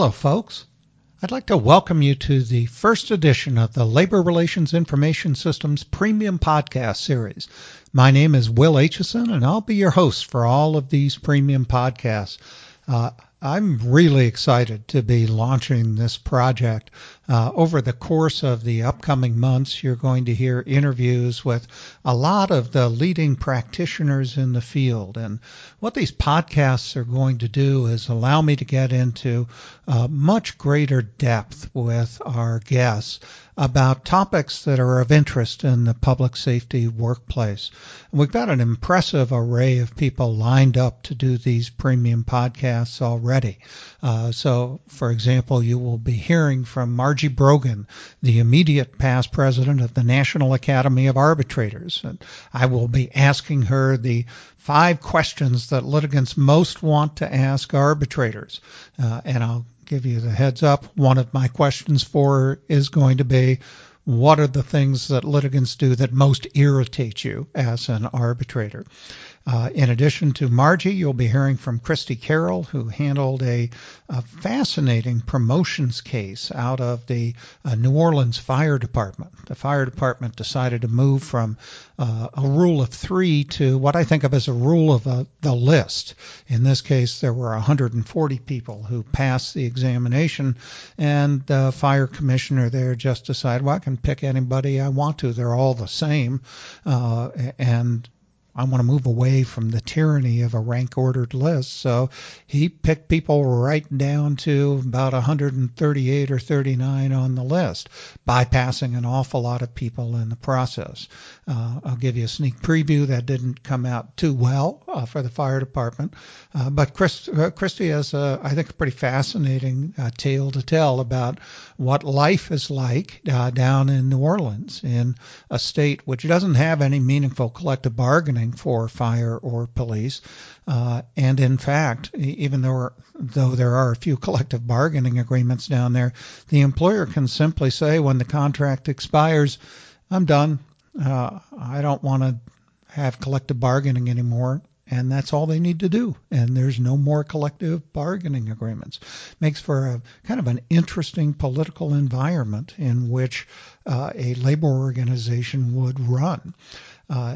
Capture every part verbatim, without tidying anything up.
Hello, folks. I'd like to welcome you to the first edition of the Labor Relations Information Systems Premium Podcast Series. My name is Will Aitchison, and I'll be your host for all of these premium podcasts. Uh, I'm really excited to be launching this project. Uh, over the course of the upcoming months, you're going to hear interviews with a lot of the leading practitioners in the field. And what these podcasts are going to do is allow me to get into uh, much greater depth with our guests about topics that are of interest in the public safety workplace. And we've got an impressive array of people lined up to do these premium podcasts already. Uh, so, for example, you will be hearing from Margie Brogan, the immediate past president of the National Academy of Arbitrators. And I will be asking her the five questions that litigants most want to ask arbitrators. Uh, and I'll give you the heads up. One of my questions for her is going to be, what are the things that litigants do that most irritate you as an arbitrator? Uh, in addition to Margie, you'll be hearing from Christy Carroll, who handled a, a fascinating promotions case out of the uh, New Orleans Fire Department. The fire department decided to move from uh, a rule of three to what I think of as a rule of a, the list. In this case, there were one hundred forty people who passed the examination, and the fire commissioner there just decided, well, I can pick anybody I want to. They're all the same. Uh, and I want to move away from the tyranny of a rank-ordered list. So he picked people right down to about one hundred thirty-eight or thirty-nine on the list, bypassing an awful lot of people in the process. Uh, I'll give you a sneak preview. That didn't come out too well uh, for the fire department. Uh, but Chris, uh, Christy has, uh, I think, a pretty fascinating uh, tale to tell about what life is like uh, down in New Orleans, in a state which doesn't have any meaningful collective bargaining for fire or police. Uh, and in fact, even though, though there are a few collective bargaining agreements down there, the employer can simply say when the contract expires, I'm done. Uh, I don't want to have collective bargaining anymore. And that's all they need to do. And there's no more collective bargaining agreements. Makes for a kind of an interesting political environment in which uh, a labor organization would run. Uh,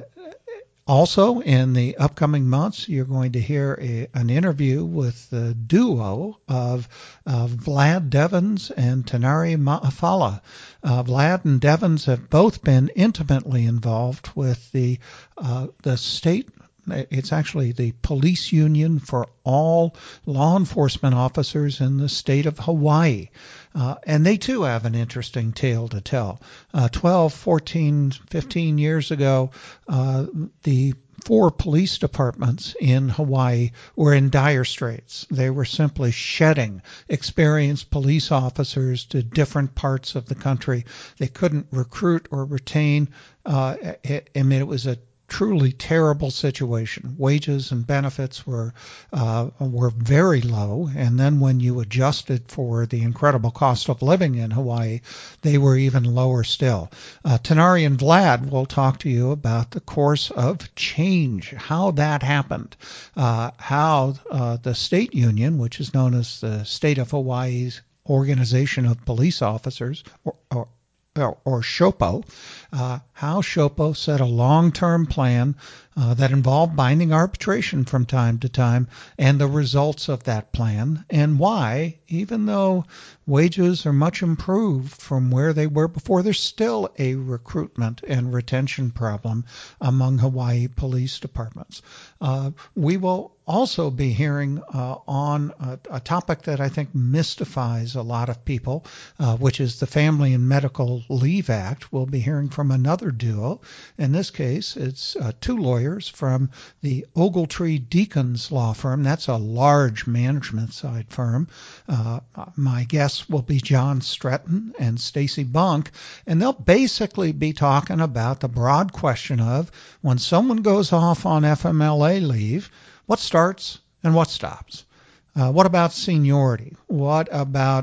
Also, in the upcoming months, you're going to hear a, an interview with the duo of uh, Vlad Devins and Tanari Ma'afala. Uh, Vlad and Devins have both been intimately involved with the uh, the state. It's actually the police union for all law enforcement officers in the state of Hawaii. Uh, and they, too, have an interesting tale to tell. Uh, twelve, fourteen, fifteen years ago, uh, the four police departments in Hawaii were in dire straits. They were simply shedding experienced police officers to different parts of the country. They couldn't recruit or retain. Uh, I mean, it was a truly terrible situation. Wages and benefits were uh, were very low, and then when you adjusted for the incredible cost of living in Hawaii, they were even lower still. Uh, Tanari and Vlad will talk to you about the course of change, how that happened, uh, how uh, the state union, which is known as the State of Hawaii's Organization of Police Officers, or, or or, or SHOPO, uh, how SHOPO set a long-term plan uh, that involved binding arbitration from time to time, and the results of that plan, and why, even though wages are much improved from where they were before, there's still a recruitment and retention problem among Hawaii police departments. Uh, we will also be hearing uh, on a, a topic that I think mystifies a lot of people, uh, which is the Family and Medical Leave Act. We'll be hearing from another duo. In this case, it's uh, two lawyers from the Ogletree Deacons law firm. That's a large management side firm. Uh, my guests will be John Stretton and Stacy Bunk, and they'll basically be talking about the broad question of when someone goes off on F M L A leave, what starts and what stops? Uh, what about seniority? What about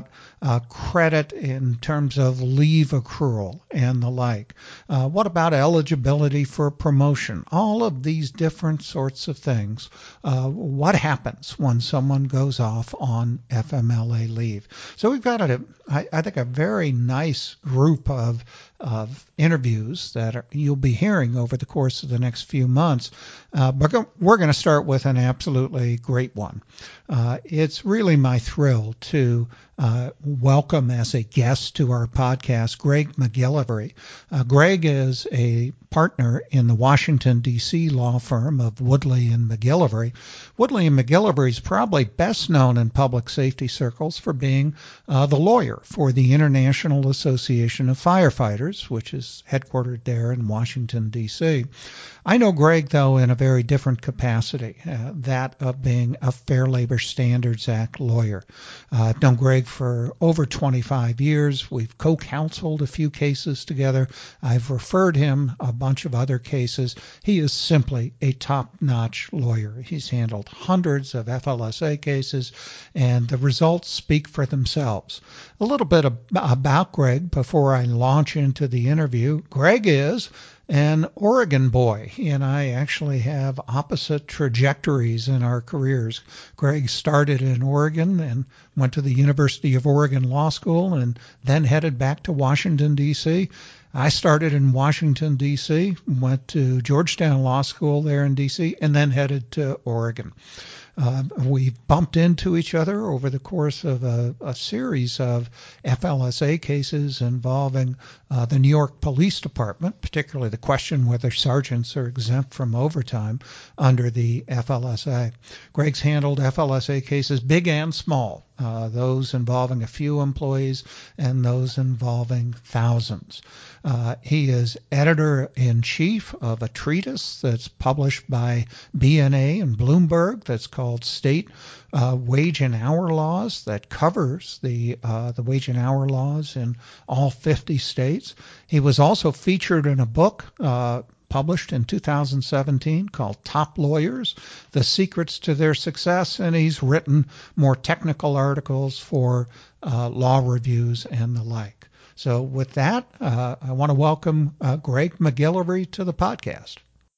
uh, credit in terms of leave accrual and the like? Uh, what about eligibility for promotion? All of these different sorts of things. Uh, what happens when someone goes off on F M L A leave? So we've got, a, I, I think, a very nice group of of interviews that are, you'll be hearing over the course of the next few months. Uh, but we're going to start with an absolutely great one. Uh, it's really my thrill to uh, welcome as a guest to our podcast Greg McGillivray. Uh, Greg is a partner in the Washington, D C law firm of Woodley and McGillivray. Woodley and McGillivray is probably best known in public safety circles for being uh, the lawyer for the International Association of Firefighters, which is headquartered there in Washington, D C. I know Greg, though, in a very different capacity, uh, that of being a Fair Labor Standards Act lawyer. Uh, I've known Greg for over twenty-five years. We've co-counseled a few cases together. I've referred him a bunch of other cases. He is simply a top-notch lawyer. He's handled hundreds of F L S A cases, and the results speak for themselves. A little bit of, about Greg before I launch into the interview. Greg is an Oregon boy. He and I actually have opposite trajectories in our careers. Greg started in Oregon and went to the University of Oregon Law School and then headed back to Washington, D C. I started in Washington, D C, went to Georgetown Law School there in D C, and then headed to Oregon. Uh, we bumped into each other over the course of a, a series of F L S A cases involving uh, the New York Police Department, particularly the question whether sergeants are exempt from overtime under the F L S A. Greg's handled F L S A cases big and small, uh, those involving a few employees and those involving thousands. Uh, he is editor-in-chief of a treatise that's published by B N A and Bloomberg that's called State uh, Wage and Hour Laws, that covers the uh, the wage and hour laws in all fifty states. He was also featured in a book uh, published in two thousand seventeen called Top Lawyers, The Secrets to Their Success, and he's written more technical articles for uh, law reviews and the like. So with that, uh, I want to welcome uh, Greg McGillivray to the podcast.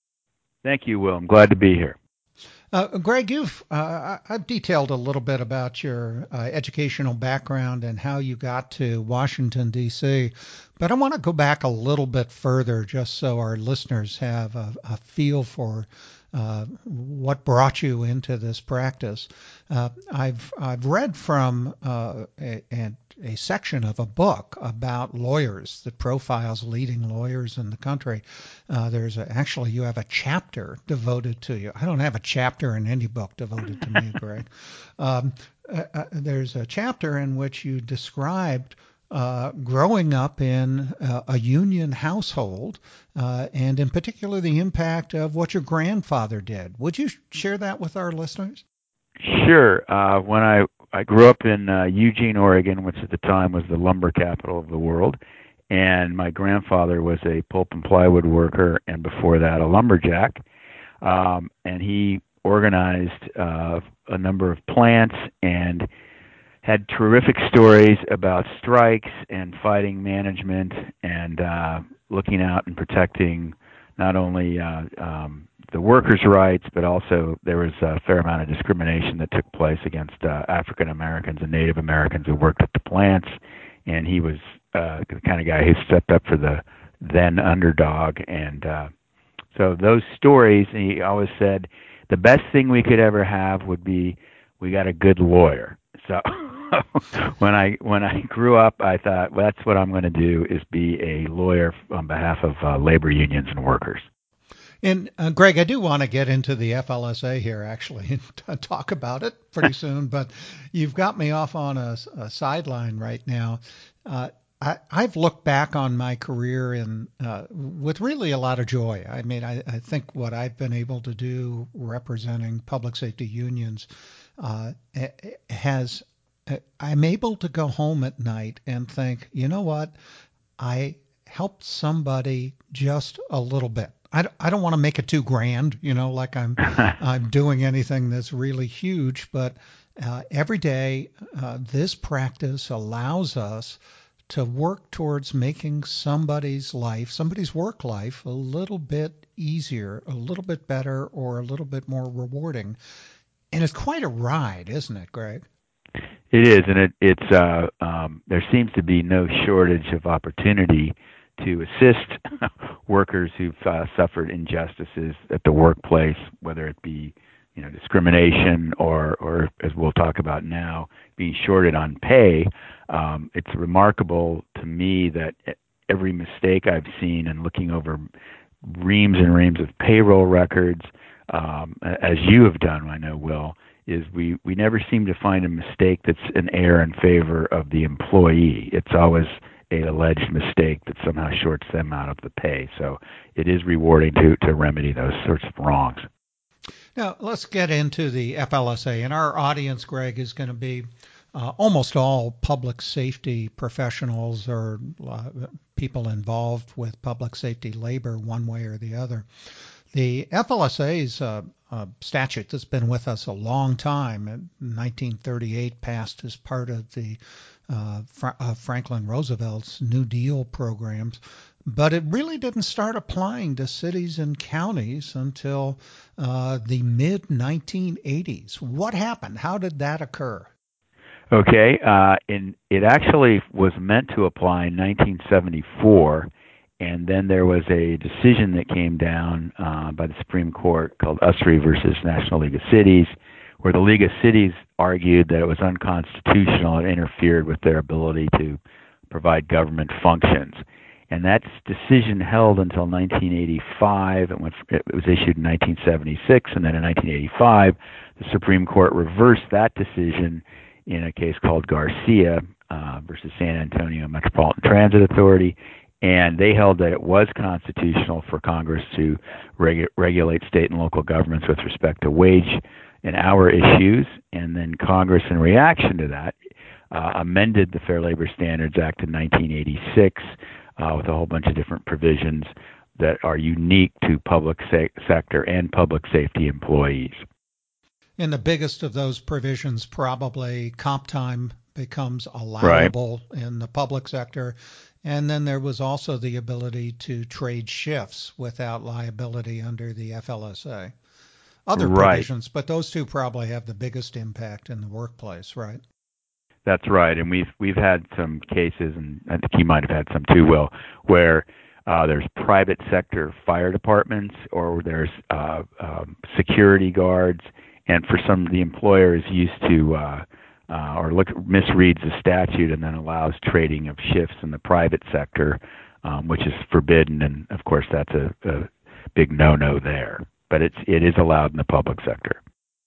Thank you, Will. I'm glad to be here. Uh, Greg, you've uh, I've detailed a little bit about your uh, educational background and how you got to Washington, D C, but I want to go back a little bit further just so our listeners have a, a feel for uh, what brought you into this practice. Uh, I've I've read from uh, a, a a section of a book about lawyers that profiles leading lawyers in the country. Uh, there's a, actually you have a chapter devoted to you. I don't have a chapter in any book devoted to me, Greg. Um, uh, uh, there's a chapter in which you described uh, growing up in uh, a union household, uh, and in particular the impact of what your grandfather did. Would you share that with our listeners? Sure. Uh, when I I grew up in uh, Eugene, Oregon, which at the time was the lumber capital of the world, and my grandfather was a pulp and plywood worker, and before that a lumberjack, um, and he organized uh, a number of plants and had terrific stories about strikes and fighting management and uh, looking out and protecting not only uh, um, the workers' rights, but also there was a fair amount of discrimination that took place against uh, African Americans and Native Americans who worked at the plants. And he was uh, the kind of guy who stepped up for the then underdog. And uh, so those stories, and he always said, the best thing we could ever have would be we got a good lawyer. So when I when I grew up, I thought, well, that's what I'm going to do, is be a lawyer on behalf of uh, labor unions and workers. And uh, Greg, I do want to get into the F L S A here, actually, and talk about it pretty soon. But you've got me off on a, a sideline right now. Uh, I, I've looked back on my career in uh, with really a lot of joy. I mean, I, I think what I've been able to do representing public safety unions uh, has I'm able to go home at night and think, you know what, I helped somebody just a little bit. I, I don't want to make it too grand, you know, like I'm I'm doing anything that's really huge, but Uh, every day, uh, this practice allows us to work towards making somebody's life, somebody's work life, a little bit easier, a little bit better, or a little bit more rewarding. And it's quite a ride, isn't it, Greg? It is, and it, it's uh, um, there seems to be no shortage of opportunity to assist workers who've uh, suffered injustices at the workplace, whether it be you know discrimination or, or as we'll talk about now, being shorted on pay. Um, it's remarkable to me that every mistake I've seen in looking over reams and reams of payroll records, um, as you have done, I know, Will, is we, we never seem to find a mistake that's an error in favor of the employee. It's always a alleged mistake that somehow shorts them out of the pay. So it is rewarding to, to remedy those sorts of wrongs. Now, let's get into the F L S A. And our audience, Greg, is going to be uh, almost all public safety professionals or uh, people involved with public safety labor one way or the other. The F L S A is a, a statute that's been with us a long time. In nineteen thirty-eight, passed as part of the uh, Fra- uh, Franklin Roosevelt's New Deal programs, but it really didn't start applying to cities and counties until uh, the mid nineteen eighties. What happened? How did that occur? Okay, uh, and it actually was meant to apply in nineteen seventy-four. And then there was a decision that came down uh, by the Supreme Court called Usry versus National League of Cities, where the League of Cities argued that it was unconstitutional and interfered with their ability to provide government functions. And that decision held until nineteen eighty-five. It, went, it was issued in nineteen seventy-six, and then in nineteen eighty-five, the Supreme Court reversed that decision in a case called Garcia uh, versus San Antonio Metropolitan Transit Authority. And they held that it was constitutional for Congress to regu- regulate state and local governments with respect to wage and hour issues. And then Congress, in reaction to that, uh, amended the Fair Labor Standards Act in nineteen eighty-six uh, with a whole bunch of different provisions that are unique to public se- sector and public safety employees. And the biggest of those provisions, probably comp time becomes allowable right. in the public sector. And then there was also the ability to trade shifts without liability under the F L S A. Other right. provisions, but those two probably have the biggest impact in the workplace, right? That's right. And we've we've had some cases, and I think you might have had some too, Will, where uh, there's private sector fire departments or there's uh, um, security guards, and for some, the employer is used to uh, Uh, or look misreads the statute and then allows trading of shifts in the private sector, um, which is forbidden, and of course that's a, a big no-no there. But it's it is allowed in the public sector.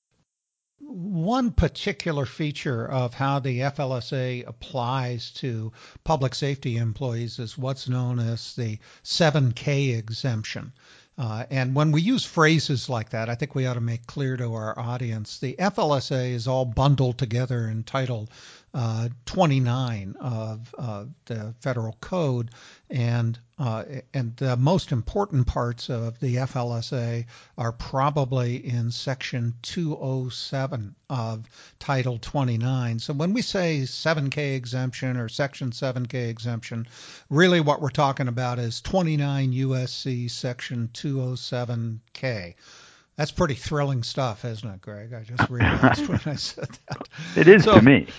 One particular feature of how the F L S A applies to public safety employees is what's known as the seven K exemption. Uh, and when we use phrases like that, I think we ought to make clear to our audience, the F L S A is all bundled together in Title uh, twenty-nine of uh, the Federal Code, and uh, and the most important parts of the F L S A are probably in Section two oh seven of Title twenty-nine. So when we say seven K exemption or Section seven K exemption, really what we're talking about is twenty-nine U S C Section two oh seven K. That's pretty thrilling stuff, isn't it, Greg? I just realized when I said that. It is so, to me.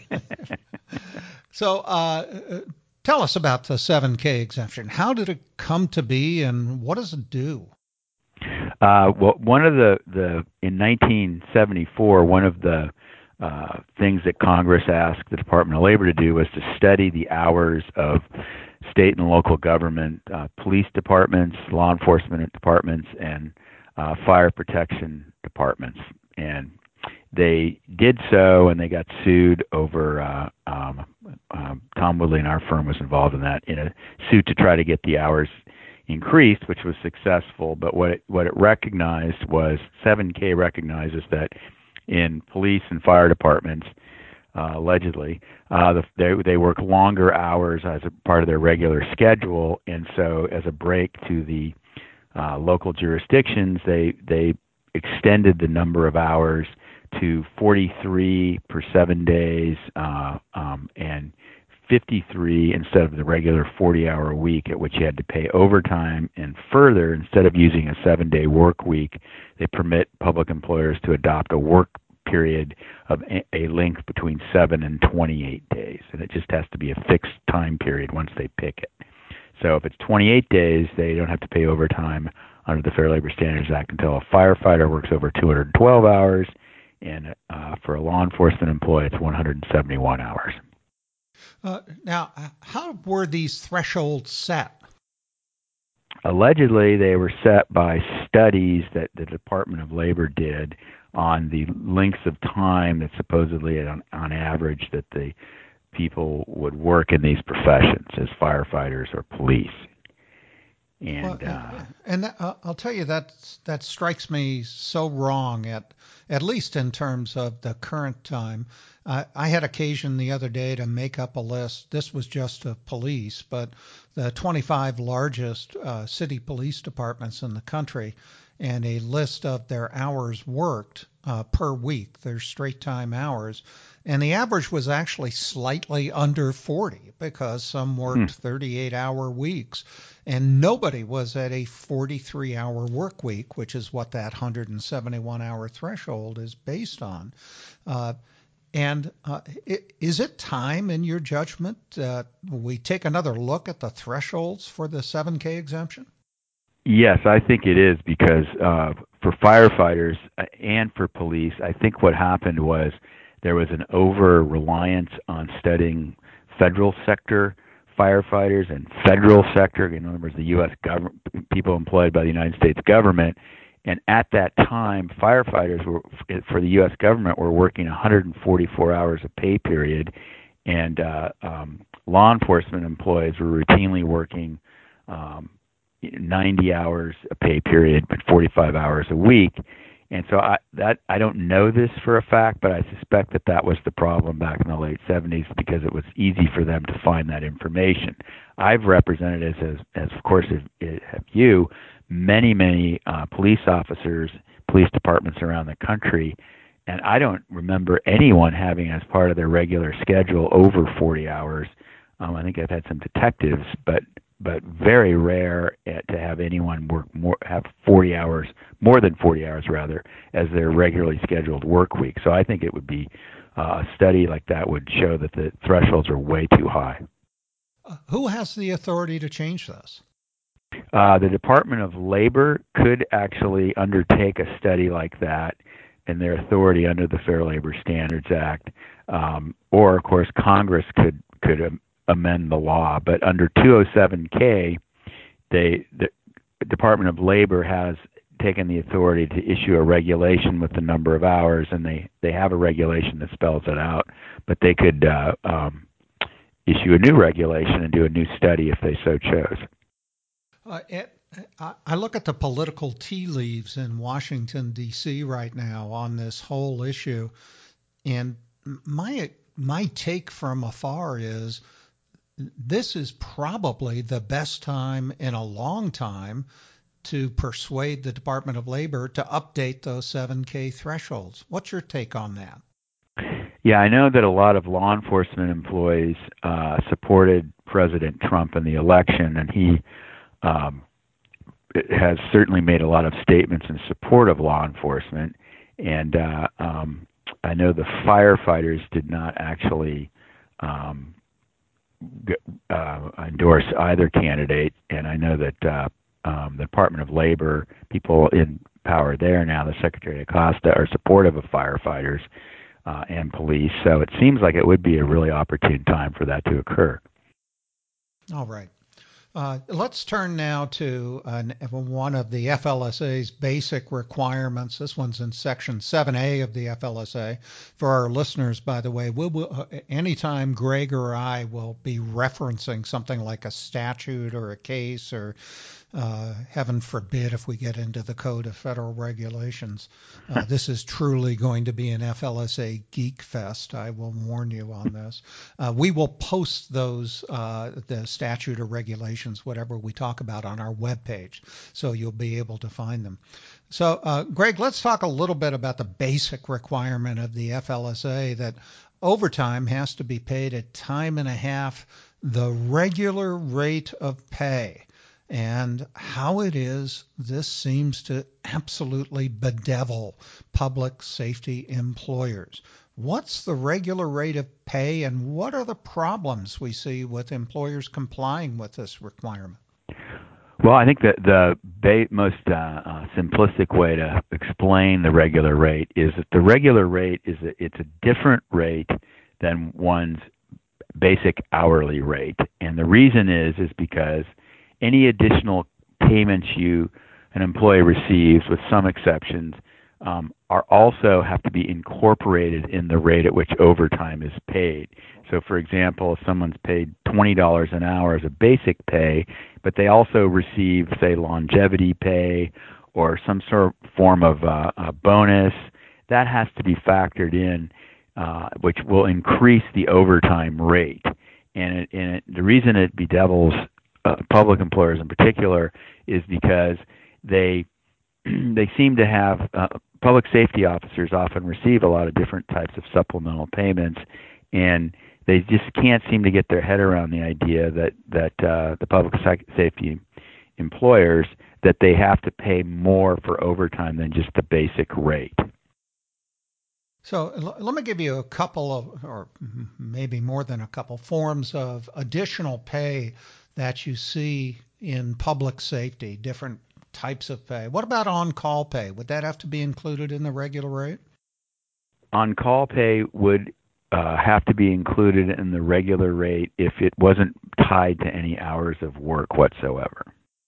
so uh, tell us about the seven K exemption. How did it come to be, and what does it do? Uh, well, one of the, the in nineteen seventy-four, one of the uh, things that Congress asked the Department of Labor to do was to study the hours of state and local government, uh, police departments, law enforcement departments, and uh, fire protection departments. And they did so, and they got sued over, uh, um, um, Tom Woodley and our firm was involved in that, in a suit to try to get the hours increased, which was successful. But what it, what it recognized was, seven K recognizes that in police and fire departments, uh, allegedly, uh, the, they, they work longer hours as a part of their regular schedule, and so as a break to the uh, local jurisdictions, they they extended the number of hours to forty-three per seven days uh, um, and fifty-three instead of the regular forty-hour week, at which you had to pay overtime. And further, instead of using a seven-day work week, they permit public employers to adopt a work period of a length between seven and twenty-eight days. And it just has to be a fixed time period once they pick it. So if it's twenty-eight days, they don't have to pay overtime under the Fair Labor Standards Act until a firefighter works over two hundred twelve hours, and uh, for a law enforcement employee, it's one hundred seventy-one hours. Uh, now, how were these thresholds set? Allegedly, they were set by studies that the Department of Labor did on the lengths of time that supposedly, on, on average, that the people would work in these professions as firefighters or police. And well, uh, and that, uh, I'll tell you that that strikes me so wrong, at at least in terms of the current time. Uh, I had occasion the other day to make up a list. This was just of police, but the twenty-five largest uh, city police departments in the country, and a list of their hours worked uh, per week, their straight time hours. And the average was actually slightly under forty, because some worked hmm. thirty-eight hour weeks. And nobody was at a forty-three hour work week, which is what that one hundred seventy-one hour threshold is based on. Uh, and uh, it, is it time, in your judgment, uh, we take another look at the thresholds for the seven K exemption? Yes, I think it is, because uh, for firefighters and for police, I think what happened was there was an over-reliance on studying federal sector firefighters and federal sector, in other words, the U S government, people employed by the United States government. And at that time, firefighters were, for the U S government, were working one hundred forty-four hours a pay period, and uh, um, law enforcement employees were routinely working um, ninety hours a pay period, but forty-five hours a week. And so I that I don't know this for a fact, but I suspect that that was the problem back in the late seventies, because it was easy for them to find that information. I've represented, as as, as of course have, have you, many many uh, police officers, police departments around the country, and I don't remember anyone having as part of their regular schedule over forty hours. Um, I think I've had some detectives, but but very rare to have anyone work more, have forty hours, more than forty hours rather, as their regularly scheduled work week. So I think it would be uh, a study like that would show that the thresholds are way too high. Uh, who has the authority to change this? Uh, the Department of Labor could actually undertake a study like that in their authority under the Fair Labor Standards Act, um, or of course Congress could could um, amend the law. But under two oh seven K, they, the Department of Labor has taken the authority to issue a regulation with the number of hours, and they, they have a regulation that spells it out. But they could uh, um, issue a new regulation and do a new study if they so chose. Uh, it, I look at the political tea leaves in Washington, D C right now on this whole issue, and my my take from afar is this is probably the best time in a long time to persuade the Department of Labor to update those seven K thresholds. What's your take on that? Yeah, I know that a lot of law enforcement employees uh, supported President Trump in the election, and he um, has certainly made a lot of statements in support of law enforcement. And uh, um, I know the firefighters did not actually um, uh, endorse either candidate, and I know that uh, um, the Department of Labor, people in power there now, the Secretary Acosta, are supportive of firefighters uh, and police. So it seems like it would be a really opportune time for that to occur. All right. Uh, let's turn now to uh, one of the F L S A's basic requirements. This one's in Section seven A of the F L S A. For our listeners, by the way, we'll, we'll, uh, anytime Greg or I will be referencing something like a statute or a case, or uh, heaven forbid if we get into the Code of Federal Regulations, uh, this is truly going to be an F L S A geek fest. I will warn you on this. Uh, we will post those, uh, the statute or regulations relations, whatever we talk about on our webpage. So you'll be able to find them. So, uh, Greg, let's talk a little bit about the basic requirement of the F L S A that overtime has to be paid at time and a half the regular rate of pay. And how it is, this seems to absolutely bedevil public safety employers. What's the regular rate of pay, and what are the problems we see with employers complying with this requirement? Well, I think that the ba- most uh, uh, simplistic way to explain the regular rate is that the regular rate is a, it's a different rate than one's basic hourly rate, and the reason is is because any additional payments you an employee receives, with some exceptions, um, are also have to be incorporated in the rate at which overtime is paid. So, for example, if someone's paid twenty dollars an hour as a basic pay, but they also receive, say, longevity pay or some sort of form of uh, a bonus, that has to be factored in, uh, which will increase the overtime rate. And, it, and it, the reason it bedevils uh, public employers in particular is because they they seem to have uh, public safety officers often receive a lot of different types of supplemental payments, and they just can't seem to get their head around the idea that that uh, the public safety employers, that they have to pay more for overtime than just the basic rate. So l- let me give you a couple of, or maybe more than a couple, forms of additional pay that you see in public safety, different types of pay. What about on-call pay? Would that have to be included in the regular rate? On-call pay would uh, have to be included in the regular rate if it wasn't tied to any hours of work whatsoever.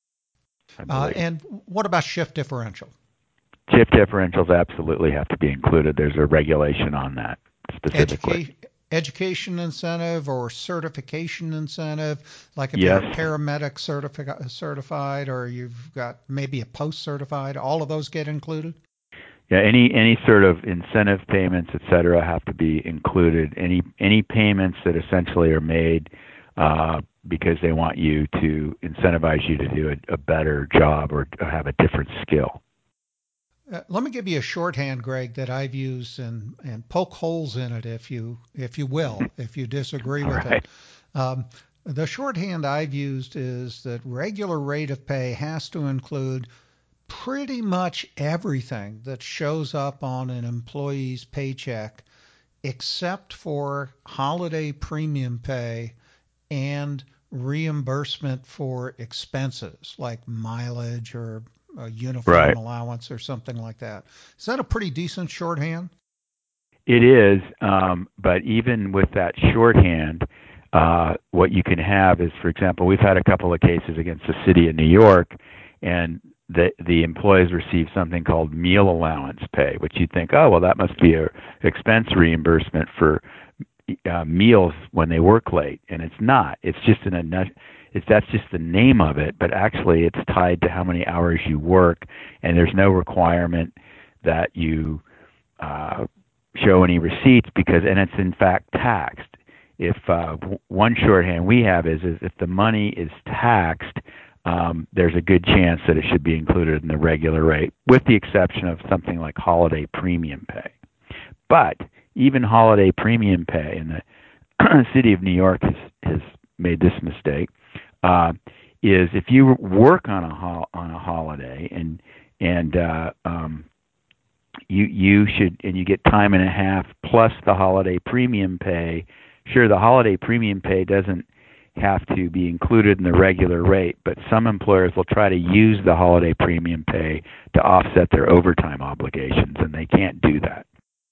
Uh, and what about shift differential? Shift differentials absolutely have to be included. There's a regulation on that specifically. Educa- education incentive or certification incentive, like if yes. you're a paramedic certifi- certified or you've got maybe a post-certified, all of those get included? Yeah, any any sort of incentive payments, et cetera, have to be included. Any any payments that essentially are made uh, because they want you to incentivize you to do a, a better job or have a different skill. Uh, let me give you a shorthand, Greg, that I've used and, and poke holes in it, if you if you will, if you disagree with right. it. Um, the shorthand I've used is that regular rate of pay has to include pretty much everything that shows up on an employee's paycheck except for holiday premium pay and reimbursement for expenses like mileage or a uniform right. allowance or something like that. Is that a pretty decent shorthand? It is, um, but even with that shorthand, uh, what you can have is, for example, we've had a couple of cases against the city of New York, and the the employees receive something called meal allowance pay, which you think, oh, well, that must be a expense reimbursement for uh, meals when they work late, and it's not. It's just an it's that's just the name of it, but actually it's tied to how many hours you work, and there's no requirement that you uh, show any receipts because, and it's in fact taxed. If uh, w- one shorthand we have is, is if the money is taxed, um, there's a good chance that it should be included in the regular rate, with the exception of something like holiday premium pay. But even holiday premium pay, and the city of New York has, has made this mistake, uh, is if you work on a ho- on a holiday and and uh, um, you you should and you get time and a half plus the holiday premium pay. Sure, the holiday premium pay doesn't have to be included in the regular rate, but some employers will try to use the holiday premium pay to offset their overtime obligations, and they can't do that.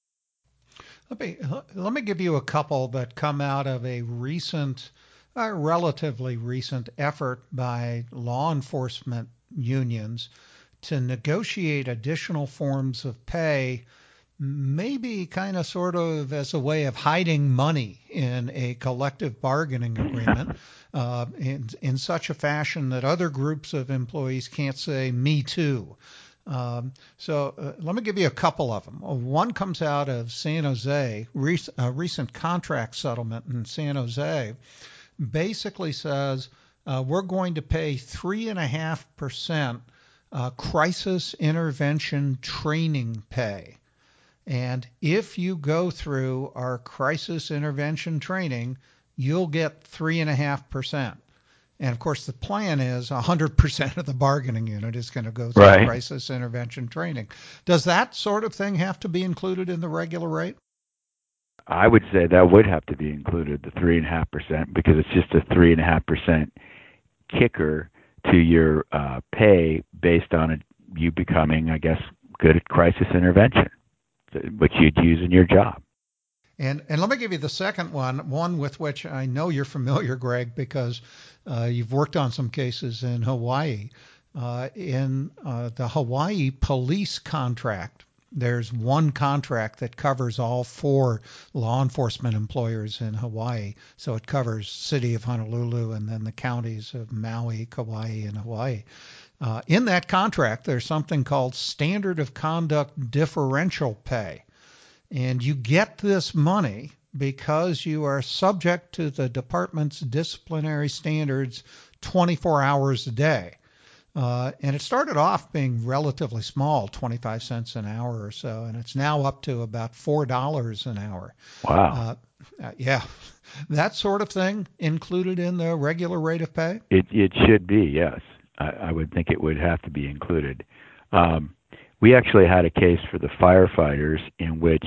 Let me let me give you a couple that come out of a recent, a relatively recent effort by law enforcement unions to negotiate additional forms of pay, maybe kind of sort of as a way of hiding money in a collective bargaining agreement uh, in, in such a fashion that other groups of employees can't say, me too. Um, so uh, let me give you a couple of them. One comes out of San Jose, rec- a recent contract settlement in San Jose basically says uh, we're going to pay three and a half percent uh, crisis intervention training pay. And if you go through our crisis intervention training, you'll get three and a half percent. And of course, the plan is one hundred percent of the bargaining unit is going to go through Right. crisis intervention training. Does that sort of thing have to be included in the regular rate? I would say that would have to be included, the three and a half percent, because it's just a three and a half percent kicker to your uh, pay based on it, you becoming, I guess, good at crisis intervention, which you'd use in your job. And and let me give you the second one, one with which I know you're familiar, Greg, because uh, you've worked on some cases in Hawaii. Uh, in uh, the Hawaii police contract, there's one contract that covers all four law enforcement employers in Hawaii. So it covers city of Honolulu and then the counties of Maui, Kauai, and Hawaii. Uh, in that contract, there's something called standard of conduct differential pay. And you get this money because you are subject to the department's disciplinary standards twenty-four hours a day. Uh, and it started off being relatively small, twenty-five cents an hour or so, and it's now up to about four dollars an hour. Wow. Uh, uh, yeah, that sort of thing included in the regular rate of pay? It it should be, yes. I, I would think it would have to be included. Um, we actually had a case for the firefighters in which,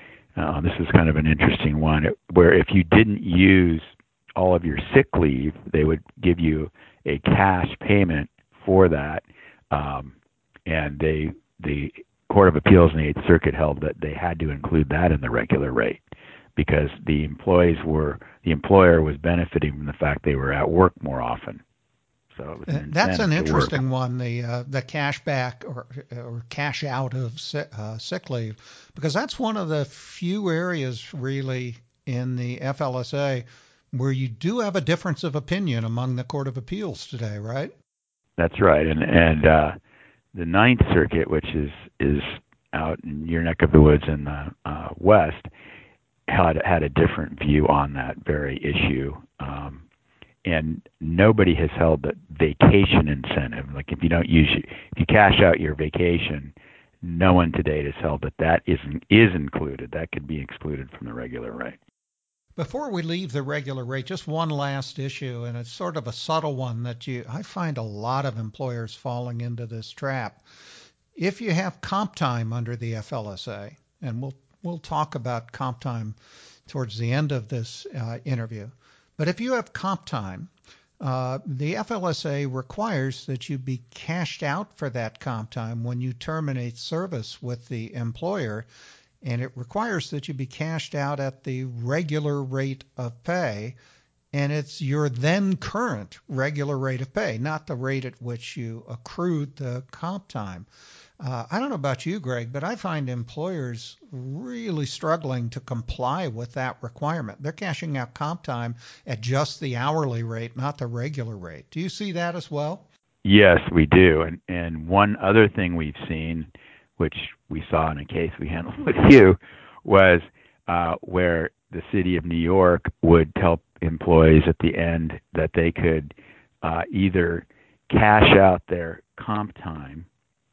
uh, this is kind of an interesting one, where if you didn't use all of your sick leave, they would give you a cash payment for that. Um, and they the Court of Appeals in the Eighth Circuit held that they had to include that in the regular rate because the employees were the employer was benefiting from the fact they were at work more often. So it was an That's an interesting work. one, the uh, the cash back or or cash out of sick, uh, sick leave, because that's one of the few areas really in the F L S A where you do have a difference of opinion among the Court of Appeals today, right? That's right, and and uh, the Ninth Circuit, which is is out in your neck of the woods in the uh, West, had had a different view on that very issue. Um, And nobody has held that vacation incentive. Like if you don't use, if you cash out your vacation, no one to date has held that that isn't is included. That could be excluded from the regular rate. Before we leave the regular rate, just one last issue, and it's sort of a subtle one that you I find a lot of employers falling into this trap. If you have comp time under the F L S A, and we'll we'll talk about comp time towards the end of this uh, interview. But if you have comp time, uh, the F L S A requires that you be cashed out for that comp time when you terminate service with the employer, and it requires that you be cashed out at the regular rate of pay, and it's your then current regular rate of pay, not the rate at which you accrued the comp time. Uh, I don't know about you, Greg, but I find employers really struggling to comply with that requirement. They're cashing out comp time at just the hourly rate, not the regular rate. Do you see that as well? Yes, we do. And and one other thing we've seen, which we saw in a case we handled with you, was uh, where the city of New York would tell employees at the end that they could uh, either cash out their comp time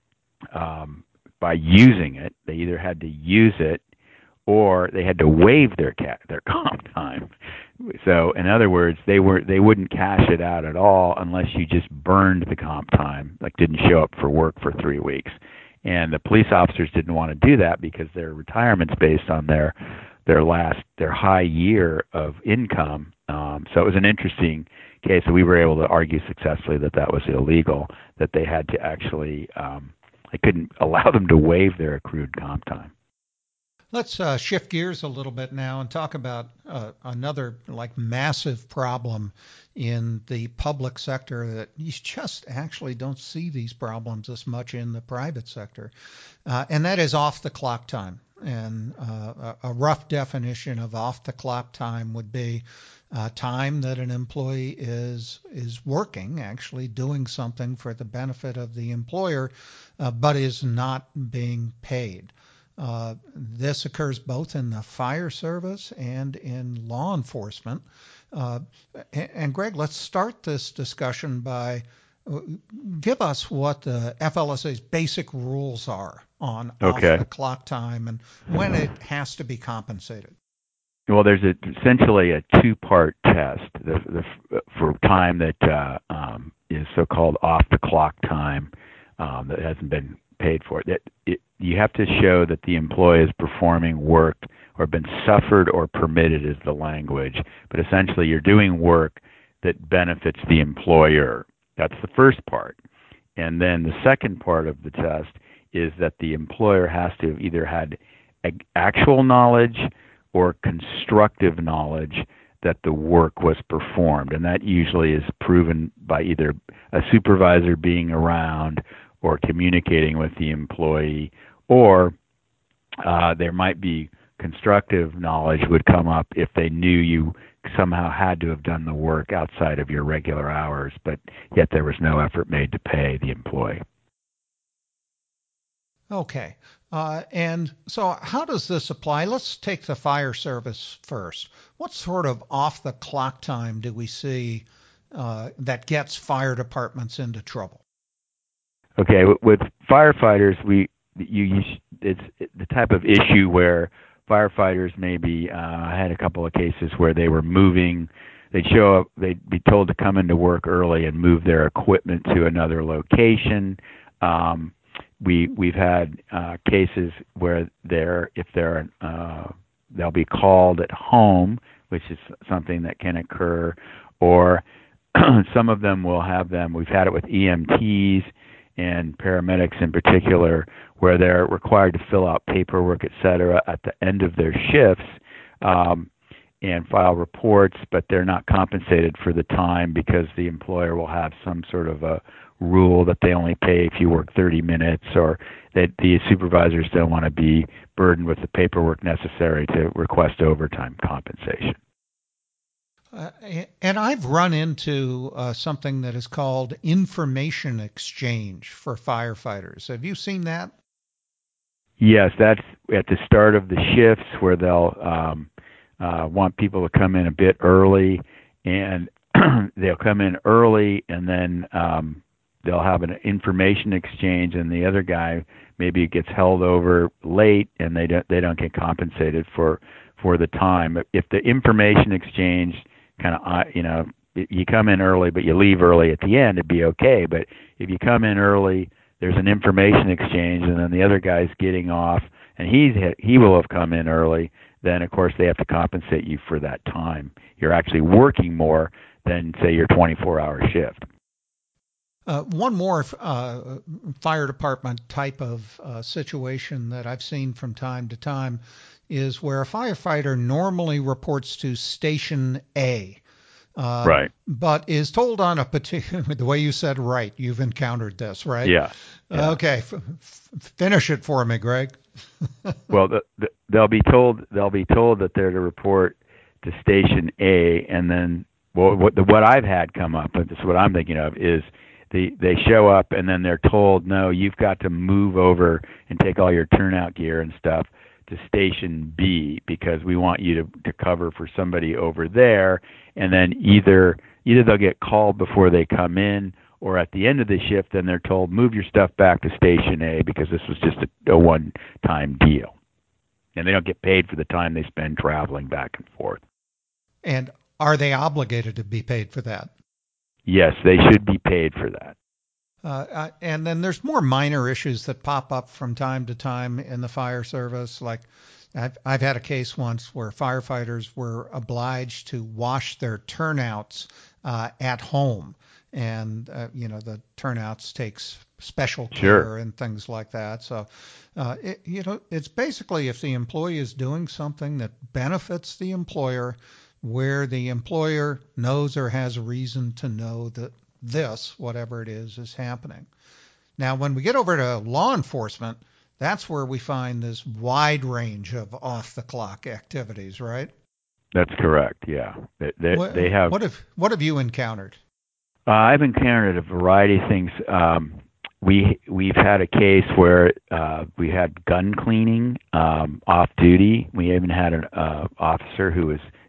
Um, by using it. They either had to use it or they had to waive their ca- their comp time. So, in other words, they were they wouldn't cash it out at all unless you just burned the comp time, like didn't show up for work for three weeks. And the police officers didn't want to do that because their retirement's based on their their last their high year of income. Um, so it was an interesting case. So we were able to argue successfully that that was illegal. That they had to actually um, I couldn't allow them to waive their accrued comp time. Let's uh, shift gears a little bit now and talk about uh, another like massive problem in the public sector that you just actually don't see these problems as much in the private sector, uh, and that is off the clock time. And uh, a rough definition of off the clock time would be uh, time that an employee is is working, actually doing something for the benefit of the employer, uh, but is not being paid. Uh, this occurs both in the fire service and in law enforcement. Uh, and, and Greg, let's start this discussion by uh, give us what the F L S A's basic rules are on off Okay. the clock time and when it has to be compensated. Well, there's a, essentially a two-part test the, the, for time that uh, um, is so-called off-the-clock time um, that hasn't been paid for. That it, you have to show that the employee is performing work or been suffered or permitted is the language, but essentially you're doing work that benefits the employer. That's the first part. And then the second part of the test is that the employer has to have either had actual knowledge or constructive knowledge that the work was performed. And that usually is proven by either a supervisor being around or communicating with the employee, or uh, there might be constructive knowledge would come up if they knew you somehow had to have done the work outside of your regular hours, but yet there was no effort made to pay the employee. Okay. Uh, and so how does this apply? Let's take the fire service first. What sort of off the clock time do we see uh, that gets fire departments into trouble? Okay, with firefighters, we you, you it's the type of issue where firefighters maybe uh, I had a couple of cases where they were moving. They'd show up. They'd be told to come into work early and move their equipment to another location. Um, we we've had uh, cases where they're if they're uh, they'll be called at home, which is something that can occur, or some of them will have them. We've had it with E M Ts and paramedics in particular, where they're required to fill out paperwork, et cetera, at the end of their shifts um, and file reports, but they're not compensated for the time because the employer will have some sort of a rule that they only pay if you work thirty minutes, or that the supervisors don't want to be burdened with the paperwork necessary to request overtime compensation. Uh, and I've run into uh, something that is called information exchange for firefighters. Have you seen that? Yes, that's at the start of the shifts where they'll um, uh, want people to come in a bit early, and they'll come in early, and then um, they'll have an information exchange, and the other guy maybe gets held over late, and they don't they don't get compensated for for the time. If the information exchange kind of, you know, you come in early but you leave early at the end, it'd be okay. But if you come in early, there's an information exchange, and then the other guy's getting off, and he's he will have come in early, then of course they have to compensate you for that time. You're actually working more than, say, your twenty-four hour shift. Uh, one more uh, fire department type of uh, situation that I've seen from time to time is where a firefighter normally reports to Station A. Uh, right. But is told on a particular, the way you said, right, you've encountered this, right? Yeah. yeah. Okay, f- f- finish it for me, Greg. Well, the, the, they'll be told they'll be told that they're to report to Station A, and then well, what the, what I've had come up, and this is what I'm thinking of, is they they show up and then they're told, no, you've got to move over and take all your turnout gear and stuff to Station B because we want you to, to cover for somebody over there, and then either either they'll get called before they come in, or at the end of the shift, then they're told, move your stuff back to Station A because this was just a, a one-time deal. And they don't get paid for the time they spend traveling back and forth. And are they obligated to be paid for that? Yes, they should be paid for that. Uh, and then there's more minor issues that pop up from time to time in the fire service. Like I've, I've had a case once where firefighters were obliged to wash their turnouts uh, at home. And, uh, you know, the turnouts takes special care Sure. and things like that. So, uh, it, you know, it's basically if the employee is doing something that benefits the employer, where the employer knows or has a reason to know that this, whatever it is, is happening. Now, when we get over to law enforcement, that's where we find this wide range of off-the-clock activities, right? That's correct, yeah. They, they, what, they have. What have, what have you encountered? Uh, I've encountered a variety of things. Um, we we've had a case where uh, we had gun cleaning um, off duty. We even had an uh, officer who was